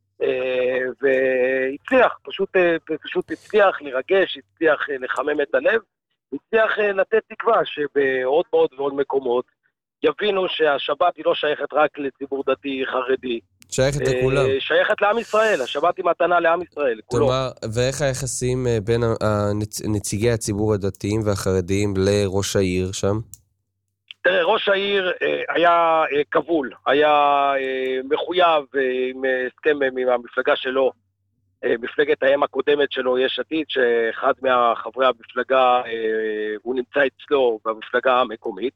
והצליח, פשוט, פשוט הצליח לרגש, הצליח לחמם את הלב, הצליח לתת תקווה שבעוד ועוד ועוד מקומות יבינו שהשבת היא לא שייכת רק לציבור דתי חרדי.
שייכת לכולם.
שייכת לעם ישראל, השבת היא מתנה לעם ישראל, כולו.
כלומר, ואיך היחסים בין נציגי הציבור הדתיים והחרדיים לראש העיר שם?
תראה, ראש העיר היה כבול, היה מחויב עם הסכם עם המפלגה שלו, מפלגת האם הקודמת שלו, יש עתיד, שאחד מהחברי המפלגה, הוא נמצא אצלו במפלגה המקומית,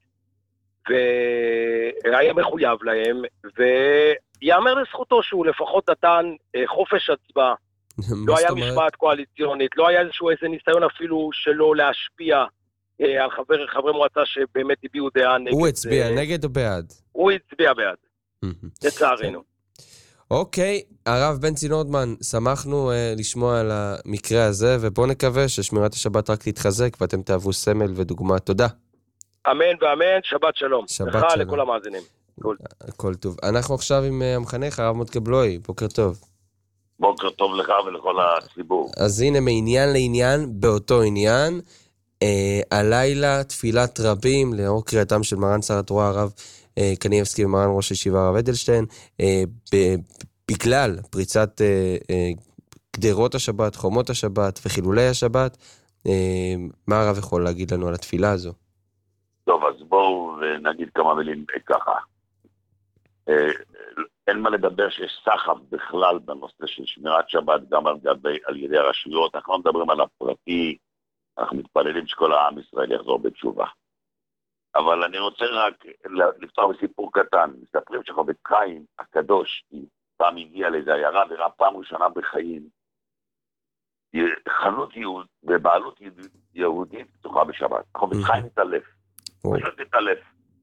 והיה מחויב להם, ויאמר לזכותו שהוא לפחות נתן חופש הצבעה, לא היה משמעת קואליציונית, לא היה איזשהו איזה ניסיון אפילו שלא להשפיע על חבר, חברי מועצה שבאמת הביעו דעה נגד.
הוא הצביע נגד או בעד?
הוא הצביע בעד, לצערנו.
אוקיי, הרב בנצי נורדמן, שמחנו uh, לשמוע על המקרה הזה, ובואו נקווה ששמירת השבת רק תתחזק, ואתם תהוו סמל ודוגמה. תודה.
אמן ואמן, שבת שלום.
שבת
לך
שלום.
לכל המאזינים.
הכל טוב. אנחנו עכשיו עם uh, המחנך, הרב מוטקה בלוי, בוקר טוב.
בוקר טוב לך ולכל הציבור.
אז הנה, מעניין לעניין, באותו עניין, uh, הלילה תפילת רבים, לאור קריאתם של מרן שר התורה הרב uh, קניאבסקי ומרן ראש הישיבה הרב אדלשטיין, uh, ב- בגלל פריצת uh, uh, גדרות השבת, חומות השבת וחילולי השבת, uh, מה הרב יכול להגיד לנו על התפילה הזו?
טוב, אז בואו נגיד כמה מילים ככה. אין מה לדבר שיש סחף בכלל בנושא של שמירת שבת, גם על, על ידי הרשויות. אנחנו לא מדברים על הפרטי, אנחנו מתפללים שכל העם ישראל יחזור בתשובה. אבל אני רוצה רק לפתוח בסיפור קטן. מספרים שחובט חיים הקדוש, פעם הגיע לאיזו עיירה וראה פעם ראשונה בחיים, חנות יהוד, בבעלות יהודית פתוחה בשבת. חובט חיים התעלף. פשוט התעלף.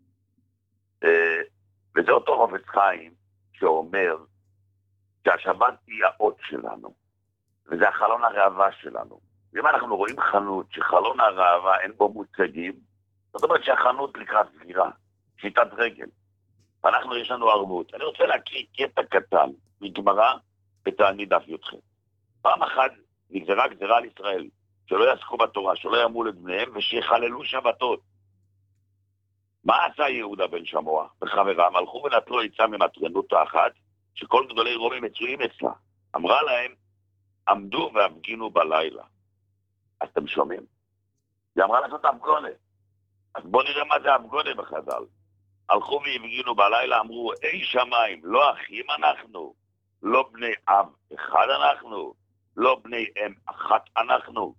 וזה אותו חובט חיים שאומר שהשבת היא האות שלנו, וזה החלון הראווה שלנו. ואם אנחנו רואים חנות שחלון הראווה אין בו מוצגים, זאת אומרת שהחנות לקראת סגירה, שיטת רגל. ואנחנו יש לנו ערבות. אני רוצה להקריא קטע קטן מגמרא בתענית דף י"ח. פעם אחת נגזרה גזרה על ישראל, שלא יעסקו בתורה, שלא יאמו לבניהם, ושיחללו שבתות. מה עשה יהודה בן שמוע וחבריו? הלכו ונטלו עצה ממטרנות האחת, שכל גדולי רומי מצויים אצלה. אמרה להם, עמדו והפגינו בלילה. אז אתם שומעים? היא אמרה לעשות הפגונה. אז בואו נראה מה זה הפגונה בחז"ל. הלכו והפגינו בלילה, אמרו, אי שמיים, לא אחים אנחנו, לא בני אב אחד אנחנו, לא בני אם אחת אנחנו.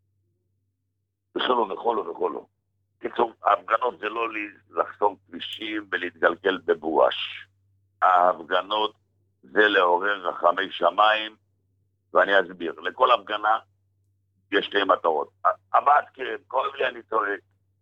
וכלו וכלו וכלו. קיצור, ההפגנות זה לא לחסום כבישים ולהתגלגל בבואש. ההפגנות זה לעורר רחמי שמיים, ואני אסביר. לכל הפגנה יש שתי מטרות. הבאת כאב, כואב לי אני טועה,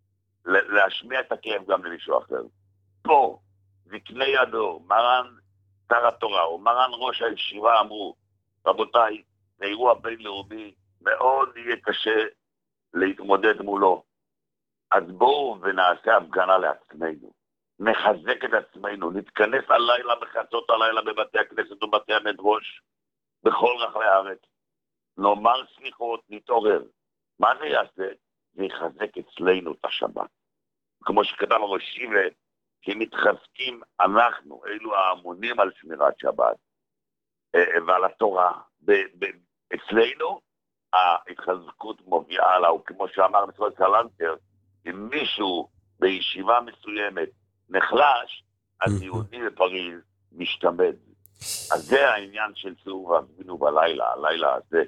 להשמיע את הכאב גם למישהו אחר. פה, זקני ידו, מרן שר התורה, או מרן ראש הישיבה אמרו, רבותיי, זה אירוע בינלאומי, מאוד יהיה קשה להתמודד מולו. אז בואו ונעשה הפגנה לעצמנו, נחזק את עצמנו, נתכנס הלילה בחצות הלילה בבתי הכנסת ובתי המדרוש, בכל רחבי הארץ, נאמר סליחות, נתעורר. מה זה יעשה? זה יחזק אצלנו את השבת. כמו שכתב הראש שיבה, כי מתחזקים אנחנו, אלו האמונים על שמירת שבת, ועל התורה, ב- ב- אצלנו ההתחזקות מובילה לה, וכמו שאמר מצוות סלנטר, אם מישהו בישיבה מסוימת נחלש, אז יהודי בפריז משתמד. אז זה העניין של צאו והפגינו בלילה, הלילה הזה,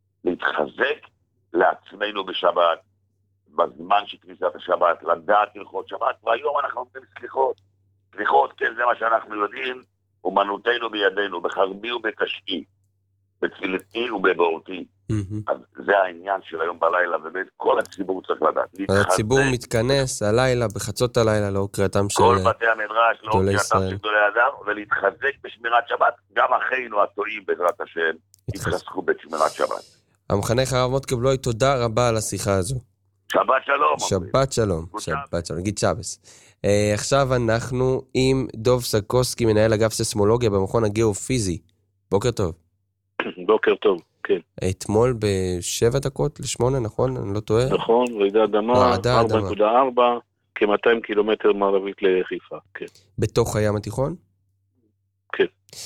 להתחזק לעצמנו בשבת, בזמן של כניסת השבת, לדעת הלכות שבת, והיום אנחנו נותנים סליחות. סליחות, כן, זה מה שאנחנו יודעים, אומנותנו בידינו, בחרבי ובקשי, בתפילתי ובבורתי. אז זה העניין של היום בלילה, ובאמת כל הציבור צריך לדעת.
הציבור מתכנס הלילה, בחצות הלילה, לאור קריאתם של
כל בתי המדרש, לאור קריאתם של גדולי אדם, ולהתחזק בשמירת שבת, גם אחינו הטועים בעזרת השם, יתחזקו בשמירת שבת.
המחנך הרב מוטקה בלוי, תודה רבה על השיחה הזו.
שבת שלום.
שבת שלום. שבת שלום, נגיד שבס. עכשיו אנחנו עם דוב סקוסקי, מנהל אגף ססמולוגיה במכון הגיאופיזי. בוקר טוב.
בוקר טוב, כן.
אתמול בשבע דקות לשמונה, נכון? אני לא טועה?
נכון, רעידת אדמה, ארבע נקודה ארבע, כ-מאתיים קילומטר מערבית לחיפה, כן.
בתוך הים התיכון?
כן.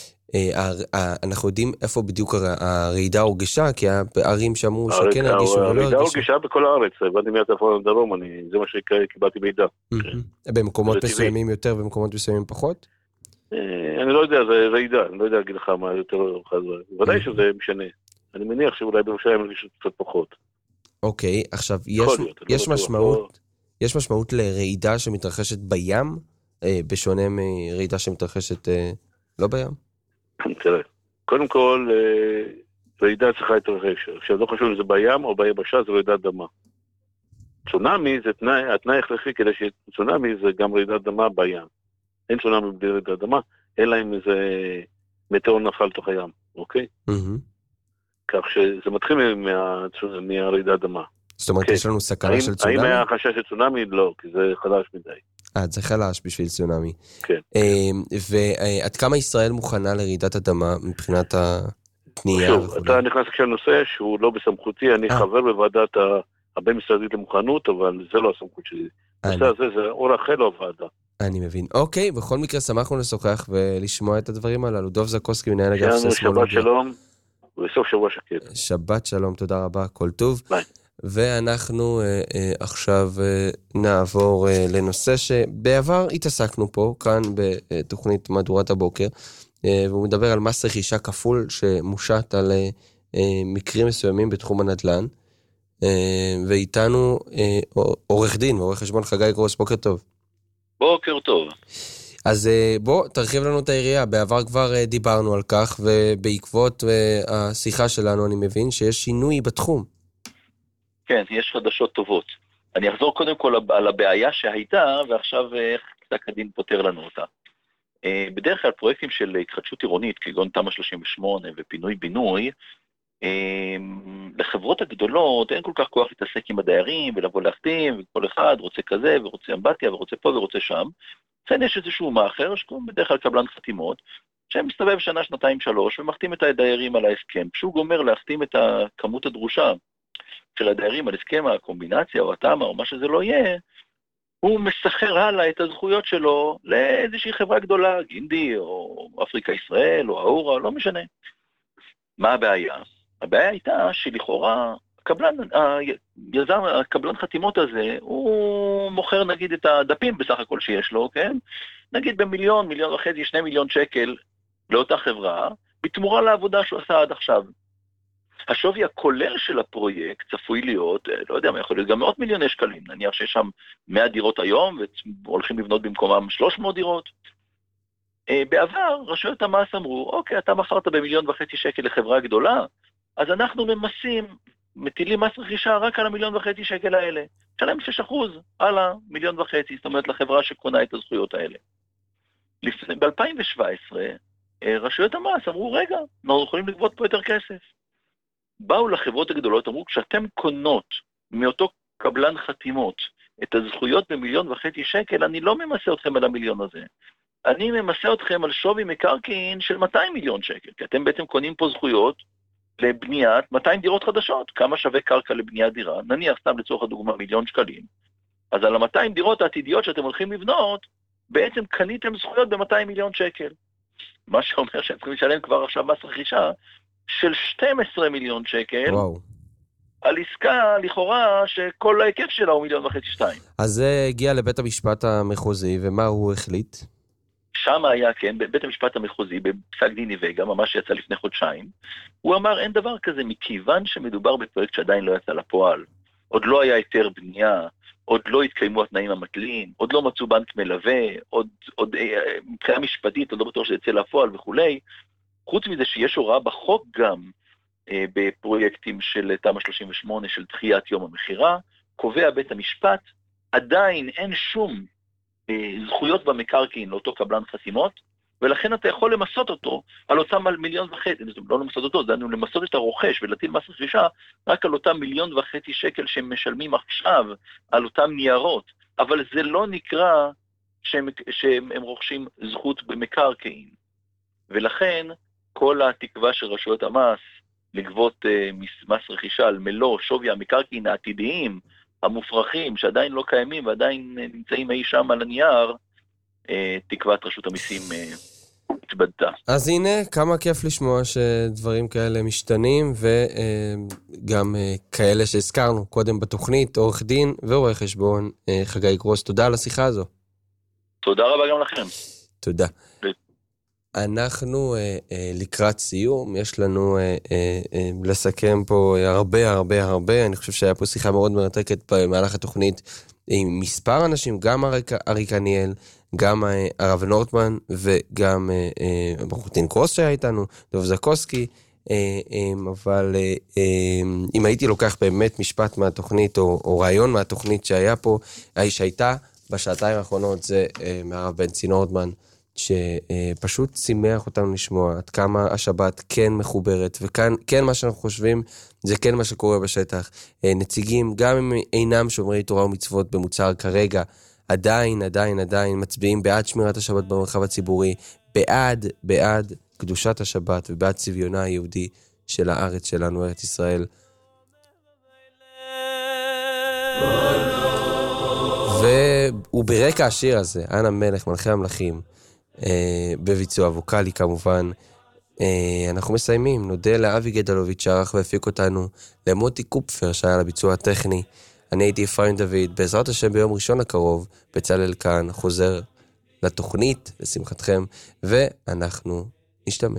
אנחנו יודעים איפה בדיוק הרעידה הורגשה, כי הערים שאמרו שכן הרגישו ולא הרגישו.
הרעידה הורגשה בכל הארץ, הבנתי מהצפון לדרום, זה מה שקיבלתי מידע.
במקומות מסוימים יותר ובמקומות מסוימים פחות?
אני לא יודע, זה רעידה, אני לא יודע להגיד לך מה יותר חזרה. ודאי שזה משנה. אני מניח שאולי בירושלים הרגישו קצת פחות.
אוקיי, עכשיו, יש משמעות, יש משמעות לרעידה שמתרחשת בים, בשונה מרעידה שמתרחשת לא בים?
תראה, קודם כל, רעידה צריכה להתרחש. עכשיו, לא חשוב אם זה בים או ביבשה, זה רעידת אדמה. צונאמי זה תנאי, התנאי הכרחי כדי שצונאמי זה גם רעידת אדמה בים. אין צונאמי בלי רעידת אדמה, אלא אם זה מטאור נפל תוך הים, אוקיי? כך שזה מתחיל מהרעידת אדמה.
זאת אומרת, יש לנו סכנה של צונאמי?
האם היה חשש של צונאמי? לא, כי זה חלש מדי.
אה, זה חלש בשביל צונאמי.
כן.
ועד כמה ישראל מוכנה לרעידת אדמה מבחינת הפנייה?
שוב, אתה נכנס עכשיו נושא שהוא לא בסמכותי, אני חבר בוועדת הבין-משרדית למוכנות, אבל זה לא הסמכות שלי. הנושא הזה זה או רחל או הוועדה.
אני מבין. אוקיי, בכל מקרה שמחנו לשוחח ולשמוע את הדברים הללו. דוב זקוסקי, מנהל אגף סיסמולוגיה.
שבת שלום, וסוף שבוע שקט.
שבת שלום, תודה רבה, כל טוב.
ביי.
ואנחנו אה, אה, עכשיו אה, נעבור אה, לנושא שבעבר התעסקנו פה, כאן בתוכנית מהדורת הבוקר, אה, והוא מדבר על מס רכישה כפול שמושת על אה, אה, מקרים מסוימים בתחום הנדל"ן, אה, ואיתנו אה, עורך דין ועורך חשבון חגי גרוס, בוקר טוב.
בוקר טוב.
אז בוא, תרחיב לנו את העירייה. בעבר כבר דיברנו על כך, ובעקבות השיחה שלנו אני מבין שיש שינוי בתחום.
כן, יש חדשות טובות. אני אחזור קודם כל על הבעיה שהייתה, ועכשיו איך פסק הדין פותר לנו אותה. בדרך כלל פרויקטים של התחדשות עירונית, כגון תמ"א שלושים ושמונה ופינוי-בינוי, לחברות הגדולות אין כל כך כוח להתעסק עם הדיירים ולבוא להחתים, וכל אחד רוצה כזה ורוצה אמבטיה ורוצה פה ורוצה שם. לכן יש איזשהו מאחר שקוראים בדרך כלל קבלן חתימות, שמסתובב שנה, שנתיים, שלוש, ומחתים את הדיירים על ההסכם. כשהוא גומר להחתים את הכמות הדרושה של הדיירים על הסכם הקומבינציה או התאמה או מה שזה לא יהיה, הוא מסחר הלאה את הזכויות שלו לאיזושהי חברה גדולה, גינדי או אפריקה ישראל או האורה, לא משנה. מה הבעיה? הבעיה הייתה שלכאורה הקבלן, היזם, הקבלן חתימות הזה, הוא מוכר נגיד את הדפים בסך הכל שיש לו, כן? נגיד במיליון, מיליון וחצי, שני מיליון שקל לאותה חברה, בתמורה לעבודה שהוא עשה עד עכשיו. השווי הכולל של הפרויקט צפוי להיות, לא יודע מה, יכול להיות גם מאות מיליוני שקלים, נניח שיש שם מאה דירות היום, והולכים לבנות במקומם שלוש מאות דירות. בעבר, רשויות המס אמרו, אוקיי, אתה מכרת במיליון וחצי שקל לחברה גדולה, אז אנחנו ממסים, מטילים מס רכישה רק על המיליון וחצי שקל האלה. שלם שש אחוז על המיליון וחצי, זאת אומרת לחברה שקונה את הזכויות האלה. ב-אלפיים שבע עשרה, רשויות המס אמרו, רגע, אנחנו יכולים לגבות פה יותר כסף. באו לחברות הגדולות, אמרו, כשאתם קונות מאותו קבלן חתימות את הזכויות במיליון וחצי שקל, אני לא ממסה אתכם על המיליון הזה. אני ממסה אתכם על שווי מקרקעין של מאתיים מיליון שקל, כי אתם בעצם קונים פה זכויות לבניית מאתיים דירות חדשות. כמה שווה קרקע לבניית דירה? נניח סתם לצורך הדוגמה מיליון שקלים. אז על ה-מאתיים דירות העתידיות שאתם הולכים לבנות, בעצם קניתם זכויות ב-מאתיים מיליון שקל. מה שאומר שהם צריכים לשלם כבר עכשיו מס רכישה של שנים עשר מיליון שקל.
וואו.
על עסקה לכאורה שכל ההיקף שלה הוא מיליון וחצי שתיים.
אז זה הגיע לבית המשפט המחוזי, ומה הוא החליט?
שם היה, כן, בבית המשפט המחוזי, בפסק דין ניבגה, ממש יצא לפני חודשיים, הוא אמר, אין דבר כזה, מכיוון שמדובר בפרויקט שעדיין לא יצא לפועל, עוד לא היה היתר בנייה, עוד לא התקיימו התנאים המתלים, עוד לא מצאו בנק מלווה, עוד, עוד מבחינה משפטית, עוד לא בטוח שזה יצא לפועל וכולי, חוץ מזה שיש הוראה בחוק גם, אה, בפרויקטים של תמ"א שלושים ושמונה, של דחיית יום המחירה, קובע בית המשפט, עדיין אין שום זכויות במקרקעין לאותו קבלן חתימות, ולכן אתה יכול למסות אותו על אותם מיליון וחצי, לא למסות אותו, זה למסות את הרוכש ולהטיל מס רכישה רק על אותם מיליון וחצי שקל שהם משלמים עכשיו על אותם ניירות, אבל זה לא נקרא שהם, שהם רוכשים זכות במקרקעין. ולכן כל התקווה של רשויות המס לגבות מס רכישה על מלוא שווי המקרקעין העתידיים, המופרכים שעדיין לא קיימים ועדיין נמצאים אי שם על הנייר, תקוות רשות המיסים התבדתה.
אז הנה, כמה כיף לשמוע שדברים כאלה משתנים, וגם כאלה שהזכרנו קודם בתוכנית, עורך דין ועורך חשבון חגי גרוס. תודה על השיחה הזו.
תודה רבה גם לכם.
תודה. אנחנו אה, אה, לקראת סיום, יש לנו אה, אה, אה, לסכם פה הרבה הרבה הרבה, אני חושב שהיה פה שיחה מאוד מרתקת במהלך התוכנית עם מספר אנשים, גם אריק עניאל, גם אה, הרב נורטמן וגם אה, אה, ברוכותין קרוס שהיה איתנו, דוב זקוסקי, אה, אה, אבל אה, אה, אם הייתי לוקח באמת משפט מהתוכנית או, או רעיון מהתוכנית שהיה פה, שהייתה בשעתיים האחרונות, זה אה, מהרב בנצי נורטמן, שפשוט שימח אותנו לשמוע עד כמה השבת כן מחוברת, וכאן כן מה שאנחנו חושבים זה כן מה שקורה בשטח. נציגים, גם אם אינם שומרי תורה ומצוות במוצר כרגע, עדיין, עדיין, עדיין מצביעים בעד שמירת השבת במרחב הציבורי, בעד, בעד קדושת השבת ובעד צביונה היהודי של הארץ שלנו, ארץ ישראל. והוא ברקע השיר הזה, אנא מלך מלכי המלכים, בביצוע ווקלי כמובן. אנחנו מסיימים, נודה לאבי גדלוביץ' שערך והפיק אותנו, למוטי קופפר שהיה לביצוע הטכני. אני הייתי אפרים דוד, בעזרת השם ביום ראשון הקרוב, בצלאל כאן, חוזר לתוכנית, לשמחתכם, ואנחנו נשתמע.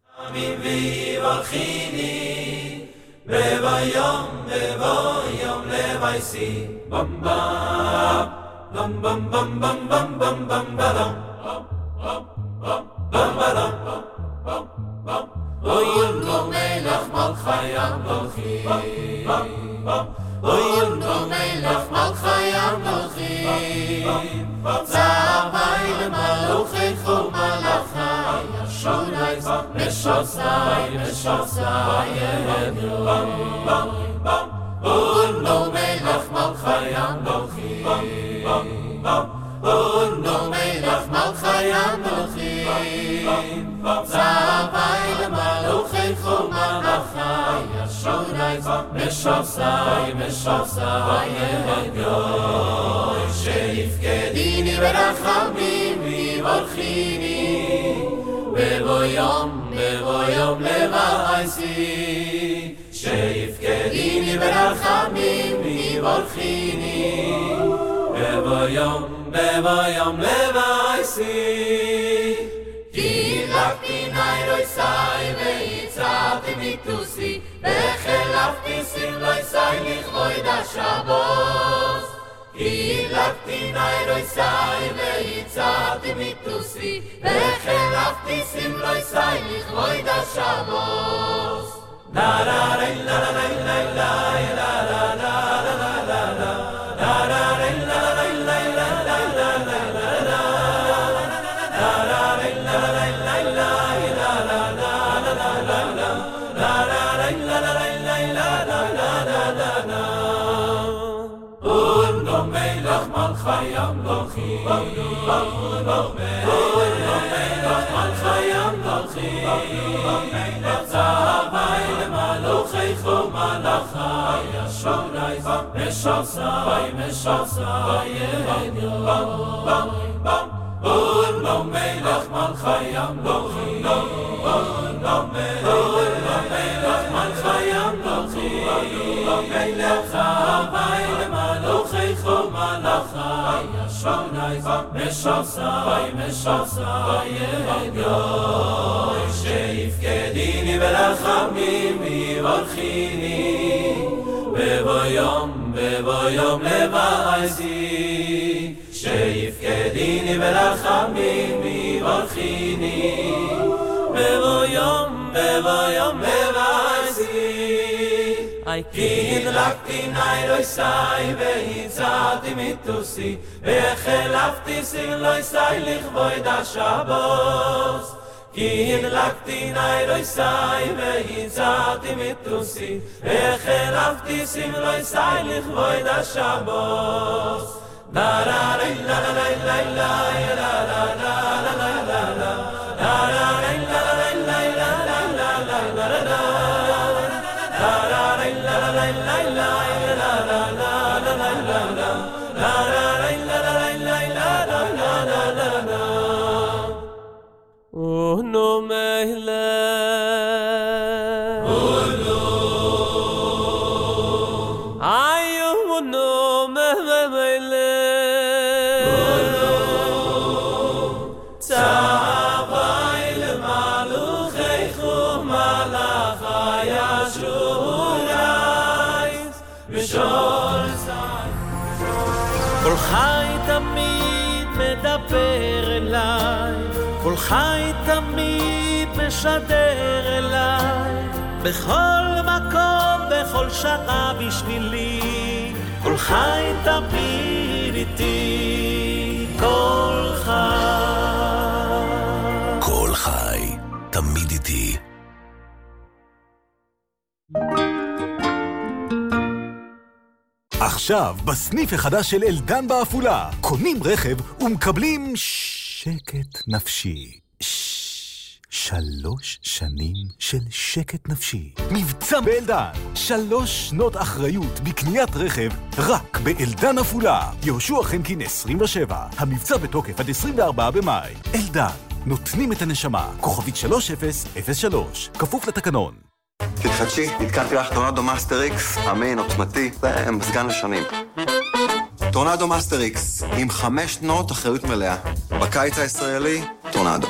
בביום, בביום לבייסי, בם בם, בם בם בם בם בם בם בם בלם, בם בלם, אוי מלך מלכי המלכים, אוי מלך מלכי המלכים, צווי למלוכך ומלכי, ישורייס משוסי משוסי ידעו, אוי מלך מלכי המלכים, אוי מלך מלכי המלכים, צווי למלוכך ומלכי, ישורייס משוסי משוסי ידעו, שיפקדיני ברחמים ויברכיני, בבוא יום, בבוא יום לבייסי, שיפקדיני ברחמים ויברכיני, בבוא יום, בבוא יום לבייסי. כי לקתי נאי סי ויצאתי מיתוסי, וחלפתי סמלוי סי לכבוד השבוס. כי לקתי נאי סי ויצאתי מיתוסי, וחלפתי סמלוי סי לכבוד השבוס. לה לה לה לה לה לה לה לה לה חיים לוחים, אונו מלך מלכיים לוחים, צווי למלוכך ומלכי, ישורייס משוסי משוסי ידעו, אונו מלך מלכיים לוחים, אונו מלך מלכיים לוחים, צווי למלוכך ומלכי, ישורייס משוסי משוסי ידעו, שיפקדיני ברחמים ויברכיני, בבוא יום, בבוא יום לבייסי, שיפקדיני ברחמים ויברכיני, בבוא יום, בבוא יום לבייסי. כי הדלקתי נאי סי ויצאתי מיתוסי, וחלפתי סמלוי סי לכבוד השבוס. כי הדלקתי נאי סי ויצאתי מיתוסי, וחלפתי סמלוי סי לכבוד השבוס. לה לה לה לה לה לה לה לה לה לה לה אונו מלך, אונו, איו אונו מלך, אונו, צווי למלוכך ומלכי, ישורייס משוסי. כל חי תמיד מדבר אליי, כל חי תמיד משדר אליי, בכל מקום, בכל שעה בשבילי, כל חי תמיד איתי, כל חי.
תמיד איתי.
עכשיו, בסניף החדש של אלדן בעפולה, קונים רכב ומקבלים שקט נפשי. שלוש שנים של שקט נפשי. מבצע באלדן. שלוש שנות אחריות בקניית רכב רק באלדן עפולה. יהושע חנקין עשרים ושבע. המבצע בתוקף עד עשרים וארבעה במאי. אלדן. נותנים את הנשמה. כוכבית שלוש אפס אפס שלוש. כפוף לתקנון.
תתחדשי, התקנתי לך טורנדו מאסטר איקס, אמין, עוצמתי, זה מזגן לשנים. טורנדו מאסטר איקס, עם חמש שנות אחריות מלאה. בקיץ הישראלי, טורנדו.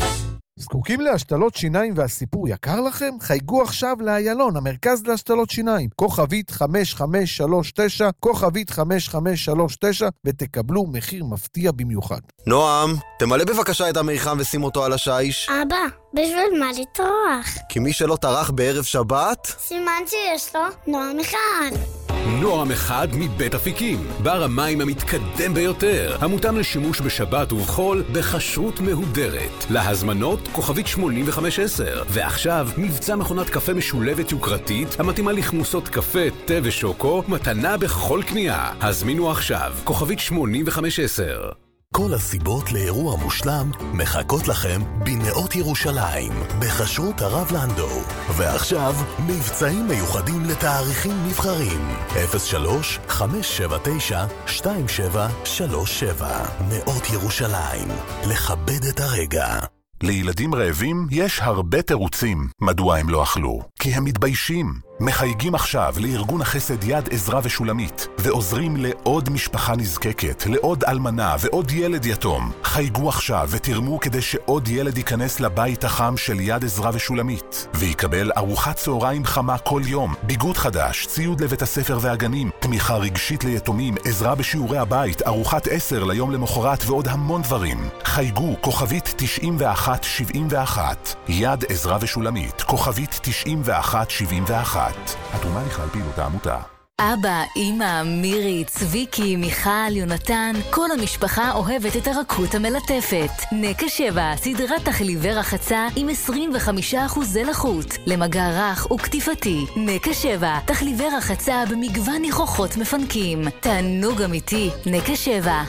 זקוקים להשתלות שיניים והסיפור יקר לכם? חייגו עכשיו לאיילון, המרכז להשתלות שיניים. כוכבית חמש חמש שלוש תשע, כוכבית חמש חמש שלוש תשע, ותקבלו מחיר מפתיע במיוחד.
נועם, תמלא בבקשה את המיחם ושים אותו על השיש.
אבא, בשביל מה לטרוח?
כי מי שלא טרח בערב שבת...
סימן שיש לו נועם אחד.
נועם אחד מבית אפיקים, בר המים המתקדם ביותר, המותאם לשימוש בשבת ובחול בכשרות מהודרת. להזמנות כוכבית שמונים וחמש עשר, ועכשיו מבצע מכונת קפה משולבת יוקרתית המתאימה לכמוסות קפה, תה ושוקו, מתנה בכל קנייה. הזמינו עכשיו כוכבית שמונים וחמש עשר.
כל הסיבות לאירוע מושלם מחכות לכם בנאות ירושלים, בחשרות הרב לנדו. ועכשיו, מבצעים מיוחדים לתאריכים נבחרים. אפס שלוש חמש שבע תשע שתיים שבע שלוש שבע. נאות ירושלים. לכבד את הרגע.
לילדים רעבים יש הרבה תירוצים מדוע הם לא אכלו. כי הם מתביישים. מחייגים עכשיו לארגון החסד יד עזרא ושולמית, ועוזרים לעוד משפחה נזקקת, לעוד אלמנה ועוד ילד יתום. חייגו עכשיו ותרמו כדי שעוד ילד ייכנס לבית החם של יד עזרא ושולמית, ויקבל ארוחת צהריים חמה כל יום, ביגוד חדש, ציוד לבית הספר והגנים, תמיכה רגשית ליתומים, עזרה בשיעורי הבית, ארוחת עשר ליום למחרת ועוד המון דברים. חייגו כוכבית תשעים ואחת שבעים ואחת, יד עזרא ושולמית, כוכבית תשעים ואחת שבעים ואחת. התרומה לכלל פעילות העמותה.
אבא, אמא, מירי, צביקי, מיכל, יונתן, כל המשפחה אוהבת את הרכות המלטפת. נקה שבע, סדרת תחליבי רחצה עם עשרים וחמישה אחוז לחות, למגע רך וכתיפתי. נקה שבע, תחליבי רחצה במגוון ניחוחות מפנקים. תענוג אמיתי, נקה שבע.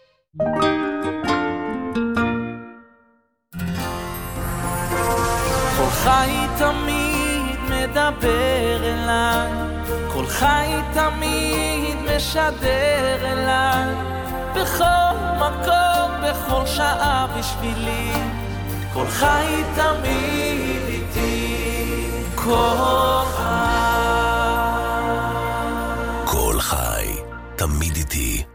כל חי תמיד מדבר אליי, כל חי תמיד משדר אליי, בכל מקום, בכל שעה בשבילי, כל חי תמיד איתי, כל חי.
כל חי תמיד איתי.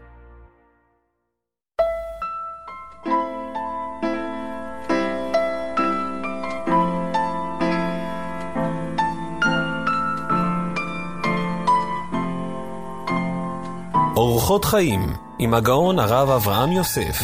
אורחות חיים עם הגאון הרב אברהם יוסף.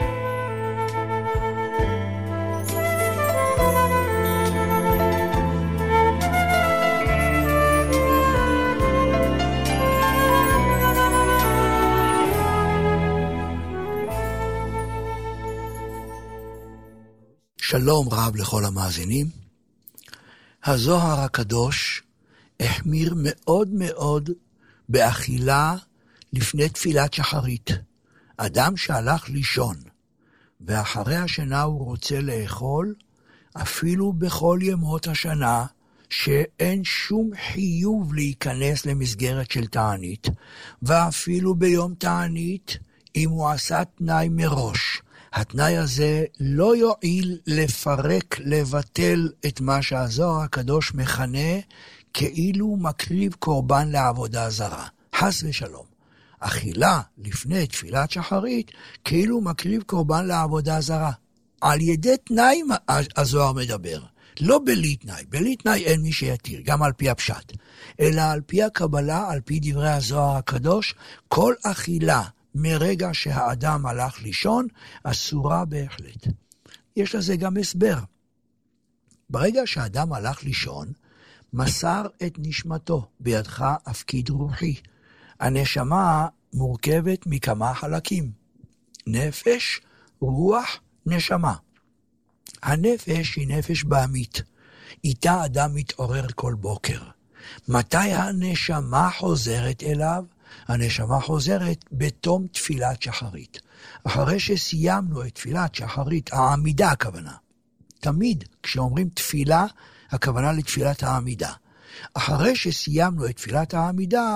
שלום רב לכל המאזינים. הזוהר הקדוש החמיר מאוד מאוד באכילה לפני תפילת שחרית. אדם שהלך לישון, ואחרי השינה הוא רוצה לאכול, אפילו בכל ימות השנה, שאין שום חיוב להיכנס למסגרת של תענית, ואפילו ביום תענית, אם הוא עשה תנאי מראש, התנאי הזה לא יועיל לפרק, לבטל את מה שהזוהר הקדוש מכנה, כאילו מקריב קורבן לעבודה זרה. חס ושלום. אכילה לפני תפילת שחרית, כאילו מקריב קורבן לעבודה זרה. על ידי תנאי הזוהר מדבר. לא בלי תנאי. בלי תנאי אין מי שיתיר, גם על פי הפשט. אלא על פי הקבלה, על פי דברי הזוהר הקדוש, כל אכילה מרגע שהאדם הלך לישון, אסורה בהחלט. יש לזה גם הסבר. ברגע שהאדם הלך לישון, מסר את נשמתו, בידך הפקיד רוחי. הנשמה מורכבת מכמה חלקים. נפש, רוח, נשמה. הנפש היא נפש בהמית. איתה אדם מתעורר כל בוקר. מתי הנשמה חוזרת אליו? הנשמה חוזרת בתום תפילת שחרית. אחרי שסיימנו את תפילת שחרית, העמידה הכוונה. תמיד כשאומרים תפילה, הכוונה לתפילת העמידה. אחרי שסיימנו את תפילת העמידה,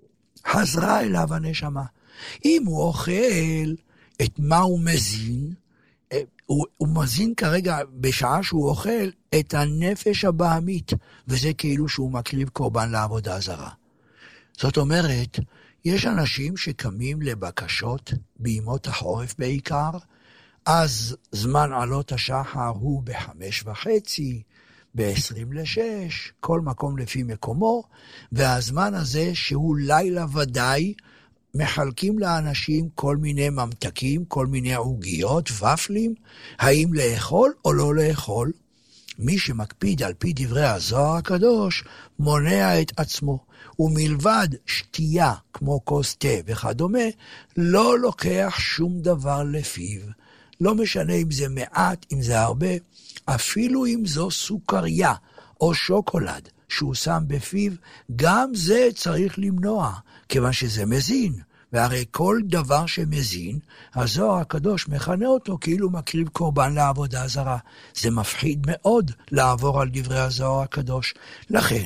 חזרה אליו הנשמה. אם הוא אוכל את מה הוא מזין, הוא, הוא מזין כרגע בשעה שהוא אוכל את הנפש הבהמית, וזה כאילו שהוא מקריב קורבן לעבודה זרה. זאת אומרת, יש אנשים שקמים לבקשות בימות החורף בעיקר, אז זמן עלות השחר הוא בחמש וחצי, ב-עשרים לשש, כל מקום לפי מקומו, והזמן הזה שהוא לילה ודאי, מחלקים לאנשים כל מיני ממתקים, כל מיני עוגיות, ופלים, האם לאכול או לא לאכול. מי שמקפיד על פי דברי הזוהר הקדוש, מונע את עצמו, ומלבד שתייה כמו כוס תה וכדומה, לא לוקח שום דבר לפיו. לא משנה אם זה מעט, אם זה הרבה, אפילו אם זו סוכריה או שוקולד שהוא שם בפיו, גם זה צריך למנוע, כיוון שזה מזין. והרי כל דבר שמזין, הזוהר הקדוש מכנה אותו כאילו מקריב קורבן לעבודה זרה. זה מפחיד מאוד לעבור על דברי הזוהר הקדוש. לכן,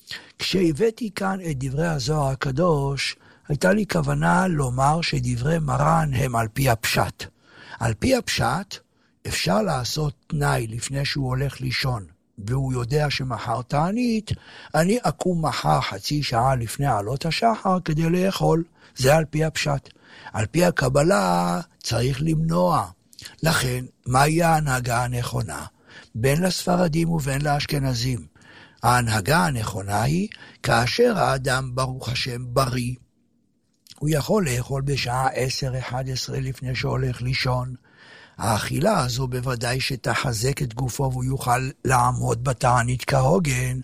כשהבאתי כאן את דברי הזוהר הקדוש, הייתה לי כוונה לומר שדברי מרן הם על פי הפשט. על פי הפשט אפשר לעשות תנאי לפני שהוא הולך לישון, והוא יודע שמחר תענית, אני אקום מחר חצי שעה לפני עלות השחר כדי לאכול. זה על פי הפשט. על פי הקבלה צריך למנוע. לכן, מהי ההנהגה הנכונה? בין לספרדים ובין לאשכנזים. ההנהגה הנכונה היא, כאשר האדם ברוך השם בריא, הוא יכול לאכול בשעה עשר אחת עשרה לפני שהולך לישון. האכילה הזו בוודאי שתחזק את גופו והוא יוכל לעמוד בתענית כהוגן.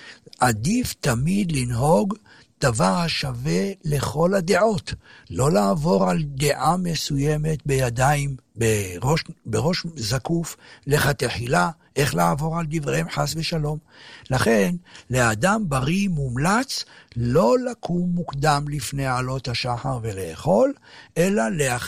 עדיף תמיד לנהוג דבר השווה לכל הדעות, לא לעבור על דעה מסוימת בידיים, בראש, בראש זקוף, לכתחילה, איך לעבור על דבריהם חס ושלום. לכן, לאדם בריא מומלץ לא לקום מוקדם לפני עלות השחר ולאכול, אלא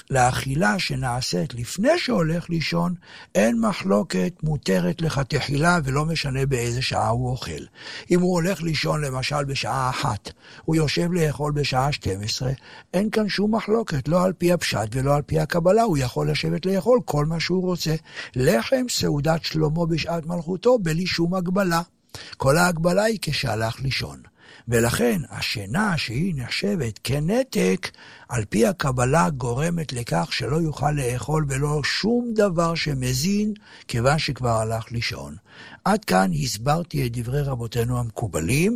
לאכילה שנעשית לפני שהולך לישון, אין מחלוקת מותרת לכתחילה ולא משנה באיזה שעה הוא אוכל. אם הוא הולך לישון למשל בשעה אחת, הוא יושב לאכול בשעה שתים עשרה, אין כאן שום מחלוקת, לא על פי הפשט ולא על פי הקבלה, הוא יכול לשבת לאכול כל מה שהוא רוצה. לחם סעודת שלמה בשעת מלכותו בלי שום הגבלה. כל ההגבלה היא כשהלך לישון. ולכן השינה שהיא נחשבת כנתק, על פי הקבלה גורמת לכך שלא יוכל לאכול ולא שום דבר שמזין, כיוון שכבר הלך לישון. עד כאן הסברתי את דברי רבותינו המקובלים,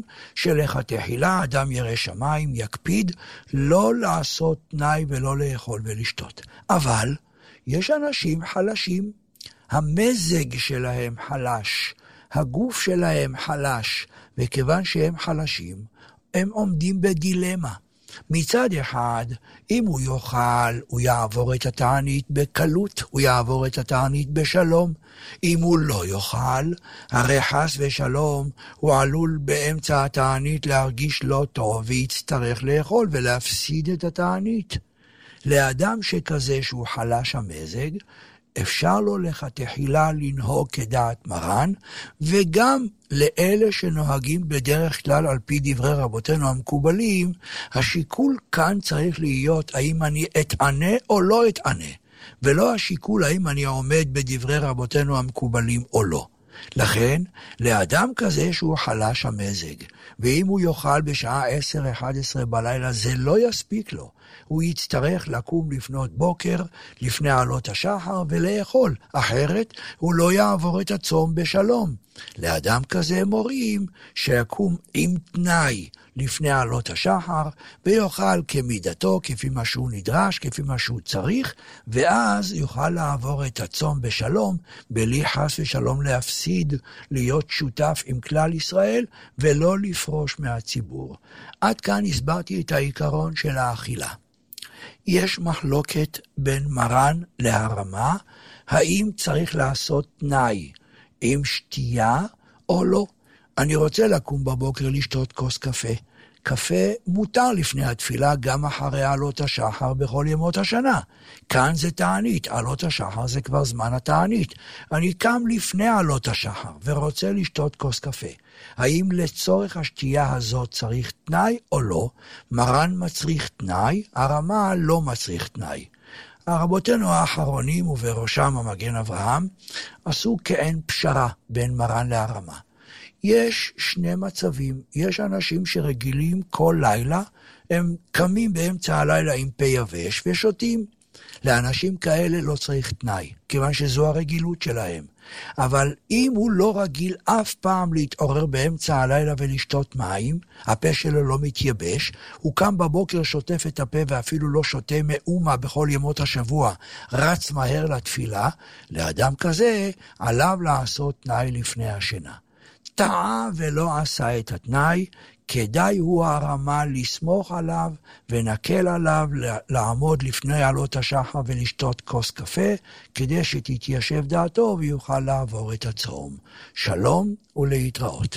שלכתחילה אדם ירא שמיים יקפיד לא לעשות תנאי ולא לאכול ולשתות. אבל יש אנשים חלשים, המזג שלהם חלש, הגוף שלהם חלש, וכיוון שהם חלשים, הם עומדים בדילמה. מצד אחד, אם הוא יאכל, הוא יעבור את התענית בקלות, הוא יעבור את התענית בשלום. אם הוא לא יאכל, הרי חס ושלום, הוא עלול באמצע התענית להרגיש לא טוב, ויצטרך לאכול ולהפסיד את התענית. לאדם שכזה שהוא חלש המזג, אפשר לו לכתחילה לנהוג כדעת מרן, וגם לאלה שנוהגים בדרך כלל על פי דברי רבותינו המקובלים, השיקול כאן צריך להיות האם אני אתענה או לא אתענה, ולא השיקול האם אני עומד בדברי רבותינו המקובלים או לא. לכן, לאדם כזה שהוא חלש המזג, ואם הוא יאכל בשעה עשר אחת עשרה בלילה, זה לא יספיק לו. הוא יצטרך לקום לפנות בוקר, לפני עלות השחר, ולאכול. אחרת, הוא לא יעבור את הצום בשלום. לאדם כזה מורים שיקום עם תנאי לפני עלות השחר, ויאכל כמידתו, כפי מה שהוא נדרש, כפי מה שהוא צריך, ואז יוכל לעבור את הצום בשלום, בלי חס ושלום להפסיד, להיות שותף עם כלל ישראל, ולא לפרוש מהציבור. עד כאן הסברתי את העיקרון של האכילה. יש מחלוקת בין מרן להרמה, האם צריך לעשות תנאי עם שתייה או לא? אני רוצה לקום בבוקר לשתות כוס קפה. קפה מותר לפני התפילה גם אחרי עלות השחר בכל ימות השנה. כאן זה תענית, עלות השחר זה כבר זמן התענית. אני קם לפני עלות השחר ורוצה לשתות כוס קפה. האם לצורך השתייה הזאת צריך תנאי או לא? מרן מצריך תנאי, הרמה לא מצריך תנאי. רבותינו האחרונים ובראשם המגן אברהם עשו כאין פשרה בין מרן להרמה. יש שני מצבים, יש אנשים שרגילים כל לילה, הם קמים באמצע הלילה עם פה יבש ושותים. לאנשים כאלה לא צריך תנאי, כיוון שזו הרגילות שלהם. אבל אם הוא לא רגיל אף פעם להתעורר באמצע הלילה ולשתות מים, הפה שלו לא מתייבש, הוא קם בבוקר, שוטף את הפה ואפילו לא שותה מאומה בכל ימות השבוע, רץ מהר לתפילה, לאדם כזה עליו לעשות תנאי לפני השינה. טעה ולא עשה את התנאי, כדאי הוא הרמה לסמוך עליו ונקל עליו לעמוד לפני עלות השחר ולשתות כוס קפה, כדי שתתיישב דעתו ויוכל לעבור את הצום. שלום ולהתראות.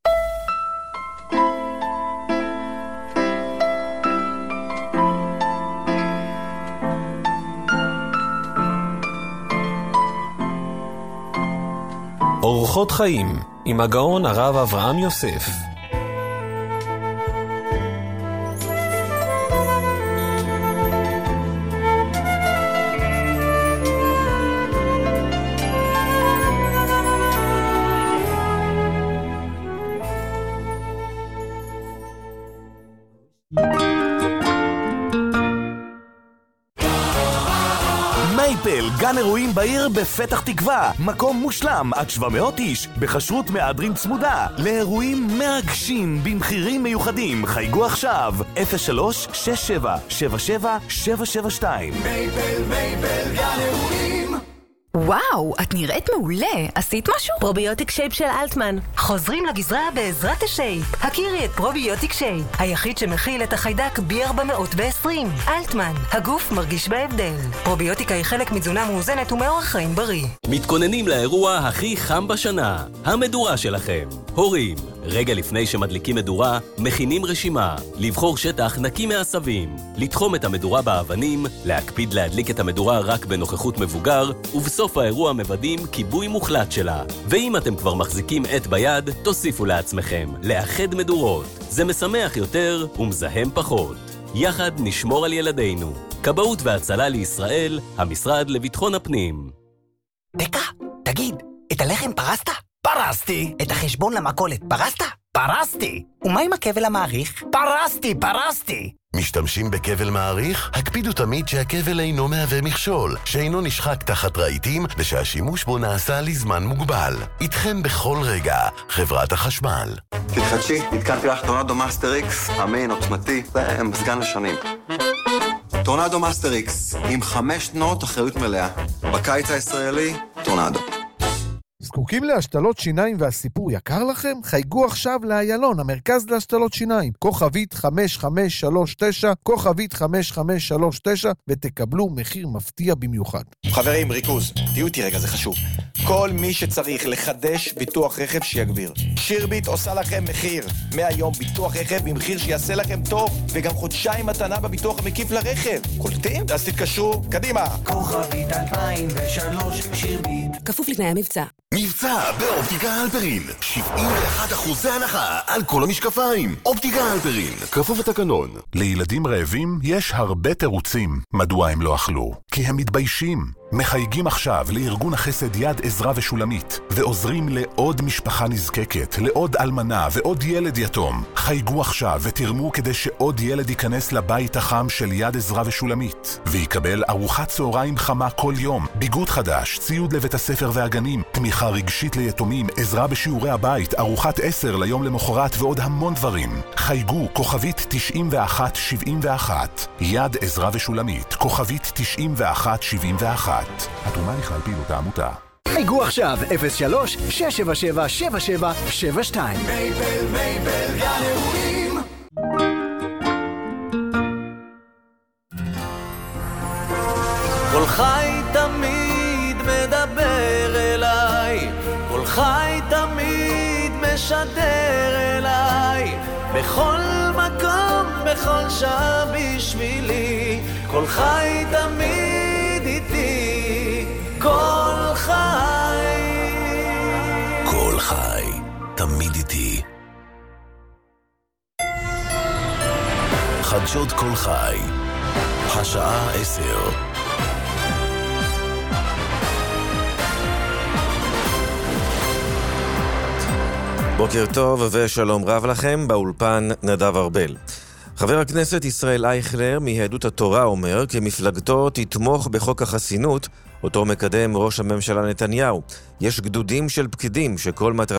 אורחות חיים עם הגאון הרב אברהם יוסף.
מייפל, גן אירועים בעיר בפתח תקווה, מקום מושלם עד שבע מאות איש, בחשרות מהדרין צמודה, לאירועים מרגשים במחירים מיוחדים. חייגו עכשיו אפס שלוש שש שבע שבע שבע שבע שבע שתיים.
מייפל, מייפל, גן אירועים.
וואו, את נראית מעולה. עשית משהו?
פרוביוטיק שייפ של אלטמן. חוזרים לגזרה בעזרת השייפ. הכירי את פרוביוטיק שייפ, היחיד שמכיל את החיידק בי ארבע מאות ועשרים. אלטמן, הגוף מרגיש בהבדל. פרוביוטיקה היא חלק מתזונה מאוזנת ומאורח חיים בריא.
מתכוננים לאירוע הכי חם בשנה, המדורה שלכם. הורים, רגע לפני שמדליקים מדורה, מכינים רשימה, לבחור שטח נקי מעשבים, לתחום את המדורה באבנים, להקפיד להדליק את המדורה רק בנוכחות מבוגר, ובסוף האירוע מבדים כיבוי מוחלט שלה. ואם אתם כבר מחזיקים עת ביד, תוסיפו לעצמכם, לאחד מדורות. זה משמח יותר ומזהם פחות. יחד נשמור על ילדינו. כבאות והצלה לישראל, המשרד לביטחון הפנים.
דקה, תגיד, את הלחם פרסת? פרסתי. את החשבון למכולת פרסת? פרסתי. ומה עם הכבל המעריך? פרסתי, פרסתי.
משתמשים בכבל מעריך? הקפידו תמיד שהכבל אינו מהווה מכשול, שאינו נשחק תחת רהיטים ושהשימוש בו נעשה לזמן מוגבל. איתכם בכל רגע, חברת החשמל.
תתחדשי, התקנתי לך טורנדו מאסטר איקס, אמין, עוצמתי, זה מזגן לשנים. טורנדו מאסטר איקס, עם חמש שנות אחריות מלאה. בקיץ הישראלי, טורנדו.
זקוקים להשתלות שיניים והסיפור יקר לכם? חייגו עכשיו לאיילון, המרכז להשתלות שיניים. כוכבית חמש חמש שלוש תשע, כוכבית חמש חמש שלוש תשע, ותקבלו מחיר מפתיע במיוחד.
חברים, ריכוז, תהיו איתי רגע, זה חשוב. כל מי שצריך לחדש ביטוח רכב שיגביר. שירביט עושה לכם מחיר. מהיום ביטוח רכב במחיר שיעשה לכם טוב, וגם חודשיים מתנה בביטוח המקיף לרכב. קולטים? אז תתקשרו, קדימה.
כוכבית אלפיים ושלוש, שירביט.
כפוף לתנאי המבצע.
מבצע באופטיקה הלפרין, שבעים ואחד אחוז הנחה על כל המשקפיים. אופטיקה הלפרין, כפוף לתקנון.
לילדים רעבים יש הרבה תירוצים מדוע הם לא אכלו. כי הם מתביישים. מחייגים עכשיו לארגון החסד יד עזרא ושולמית, ועוזרים לעוד משפחה נזקקת, לעוד אלמנה ועוד ילד יתום. חייגו עכשיו ותרמו כדי שעוד ילד ייכנס לבית החם של יד עזרא ושולמית, ויקבל ארוחת צהריים חמה כל יום, ביגוד חדש, ציוד לבית הספר והגנים, תמיכה רגשית ליתומים, עזרה בשיעורי הבית, ארוחת עשר ליום למחרת ועוד המון דברים. חייגו כוכבית תשעים ואחת שבעים ואחת, יד עזרא ושולמית, כוכבית תשעים ואחת שבעים ואחת. התרומה לכלל פעילות העמותה.
חייגו עכשיו אפס שלוש שש שבע שבע שבע שבע שבע שתיים.
מייפל, מייפל, גן אירועים.
כל חי תמיד
משדר אליי בכל מקום, בכל שעה בשבילי. כל חי תמיד איתי, כל חי.
כל חי תמיד איתי. חדשות כל חי, השעה עשר.
בוקר טוב ושלום רב לכם, באולפן נדב ארבל. חבר הכנסת ישראל אייכלר מיהדות התורה אומר כי מפלגתו תתמוך בחוק החסינות אותו מקדם ראש הממשלה נתניהו. יש גדודים של פקידים שכל מטרה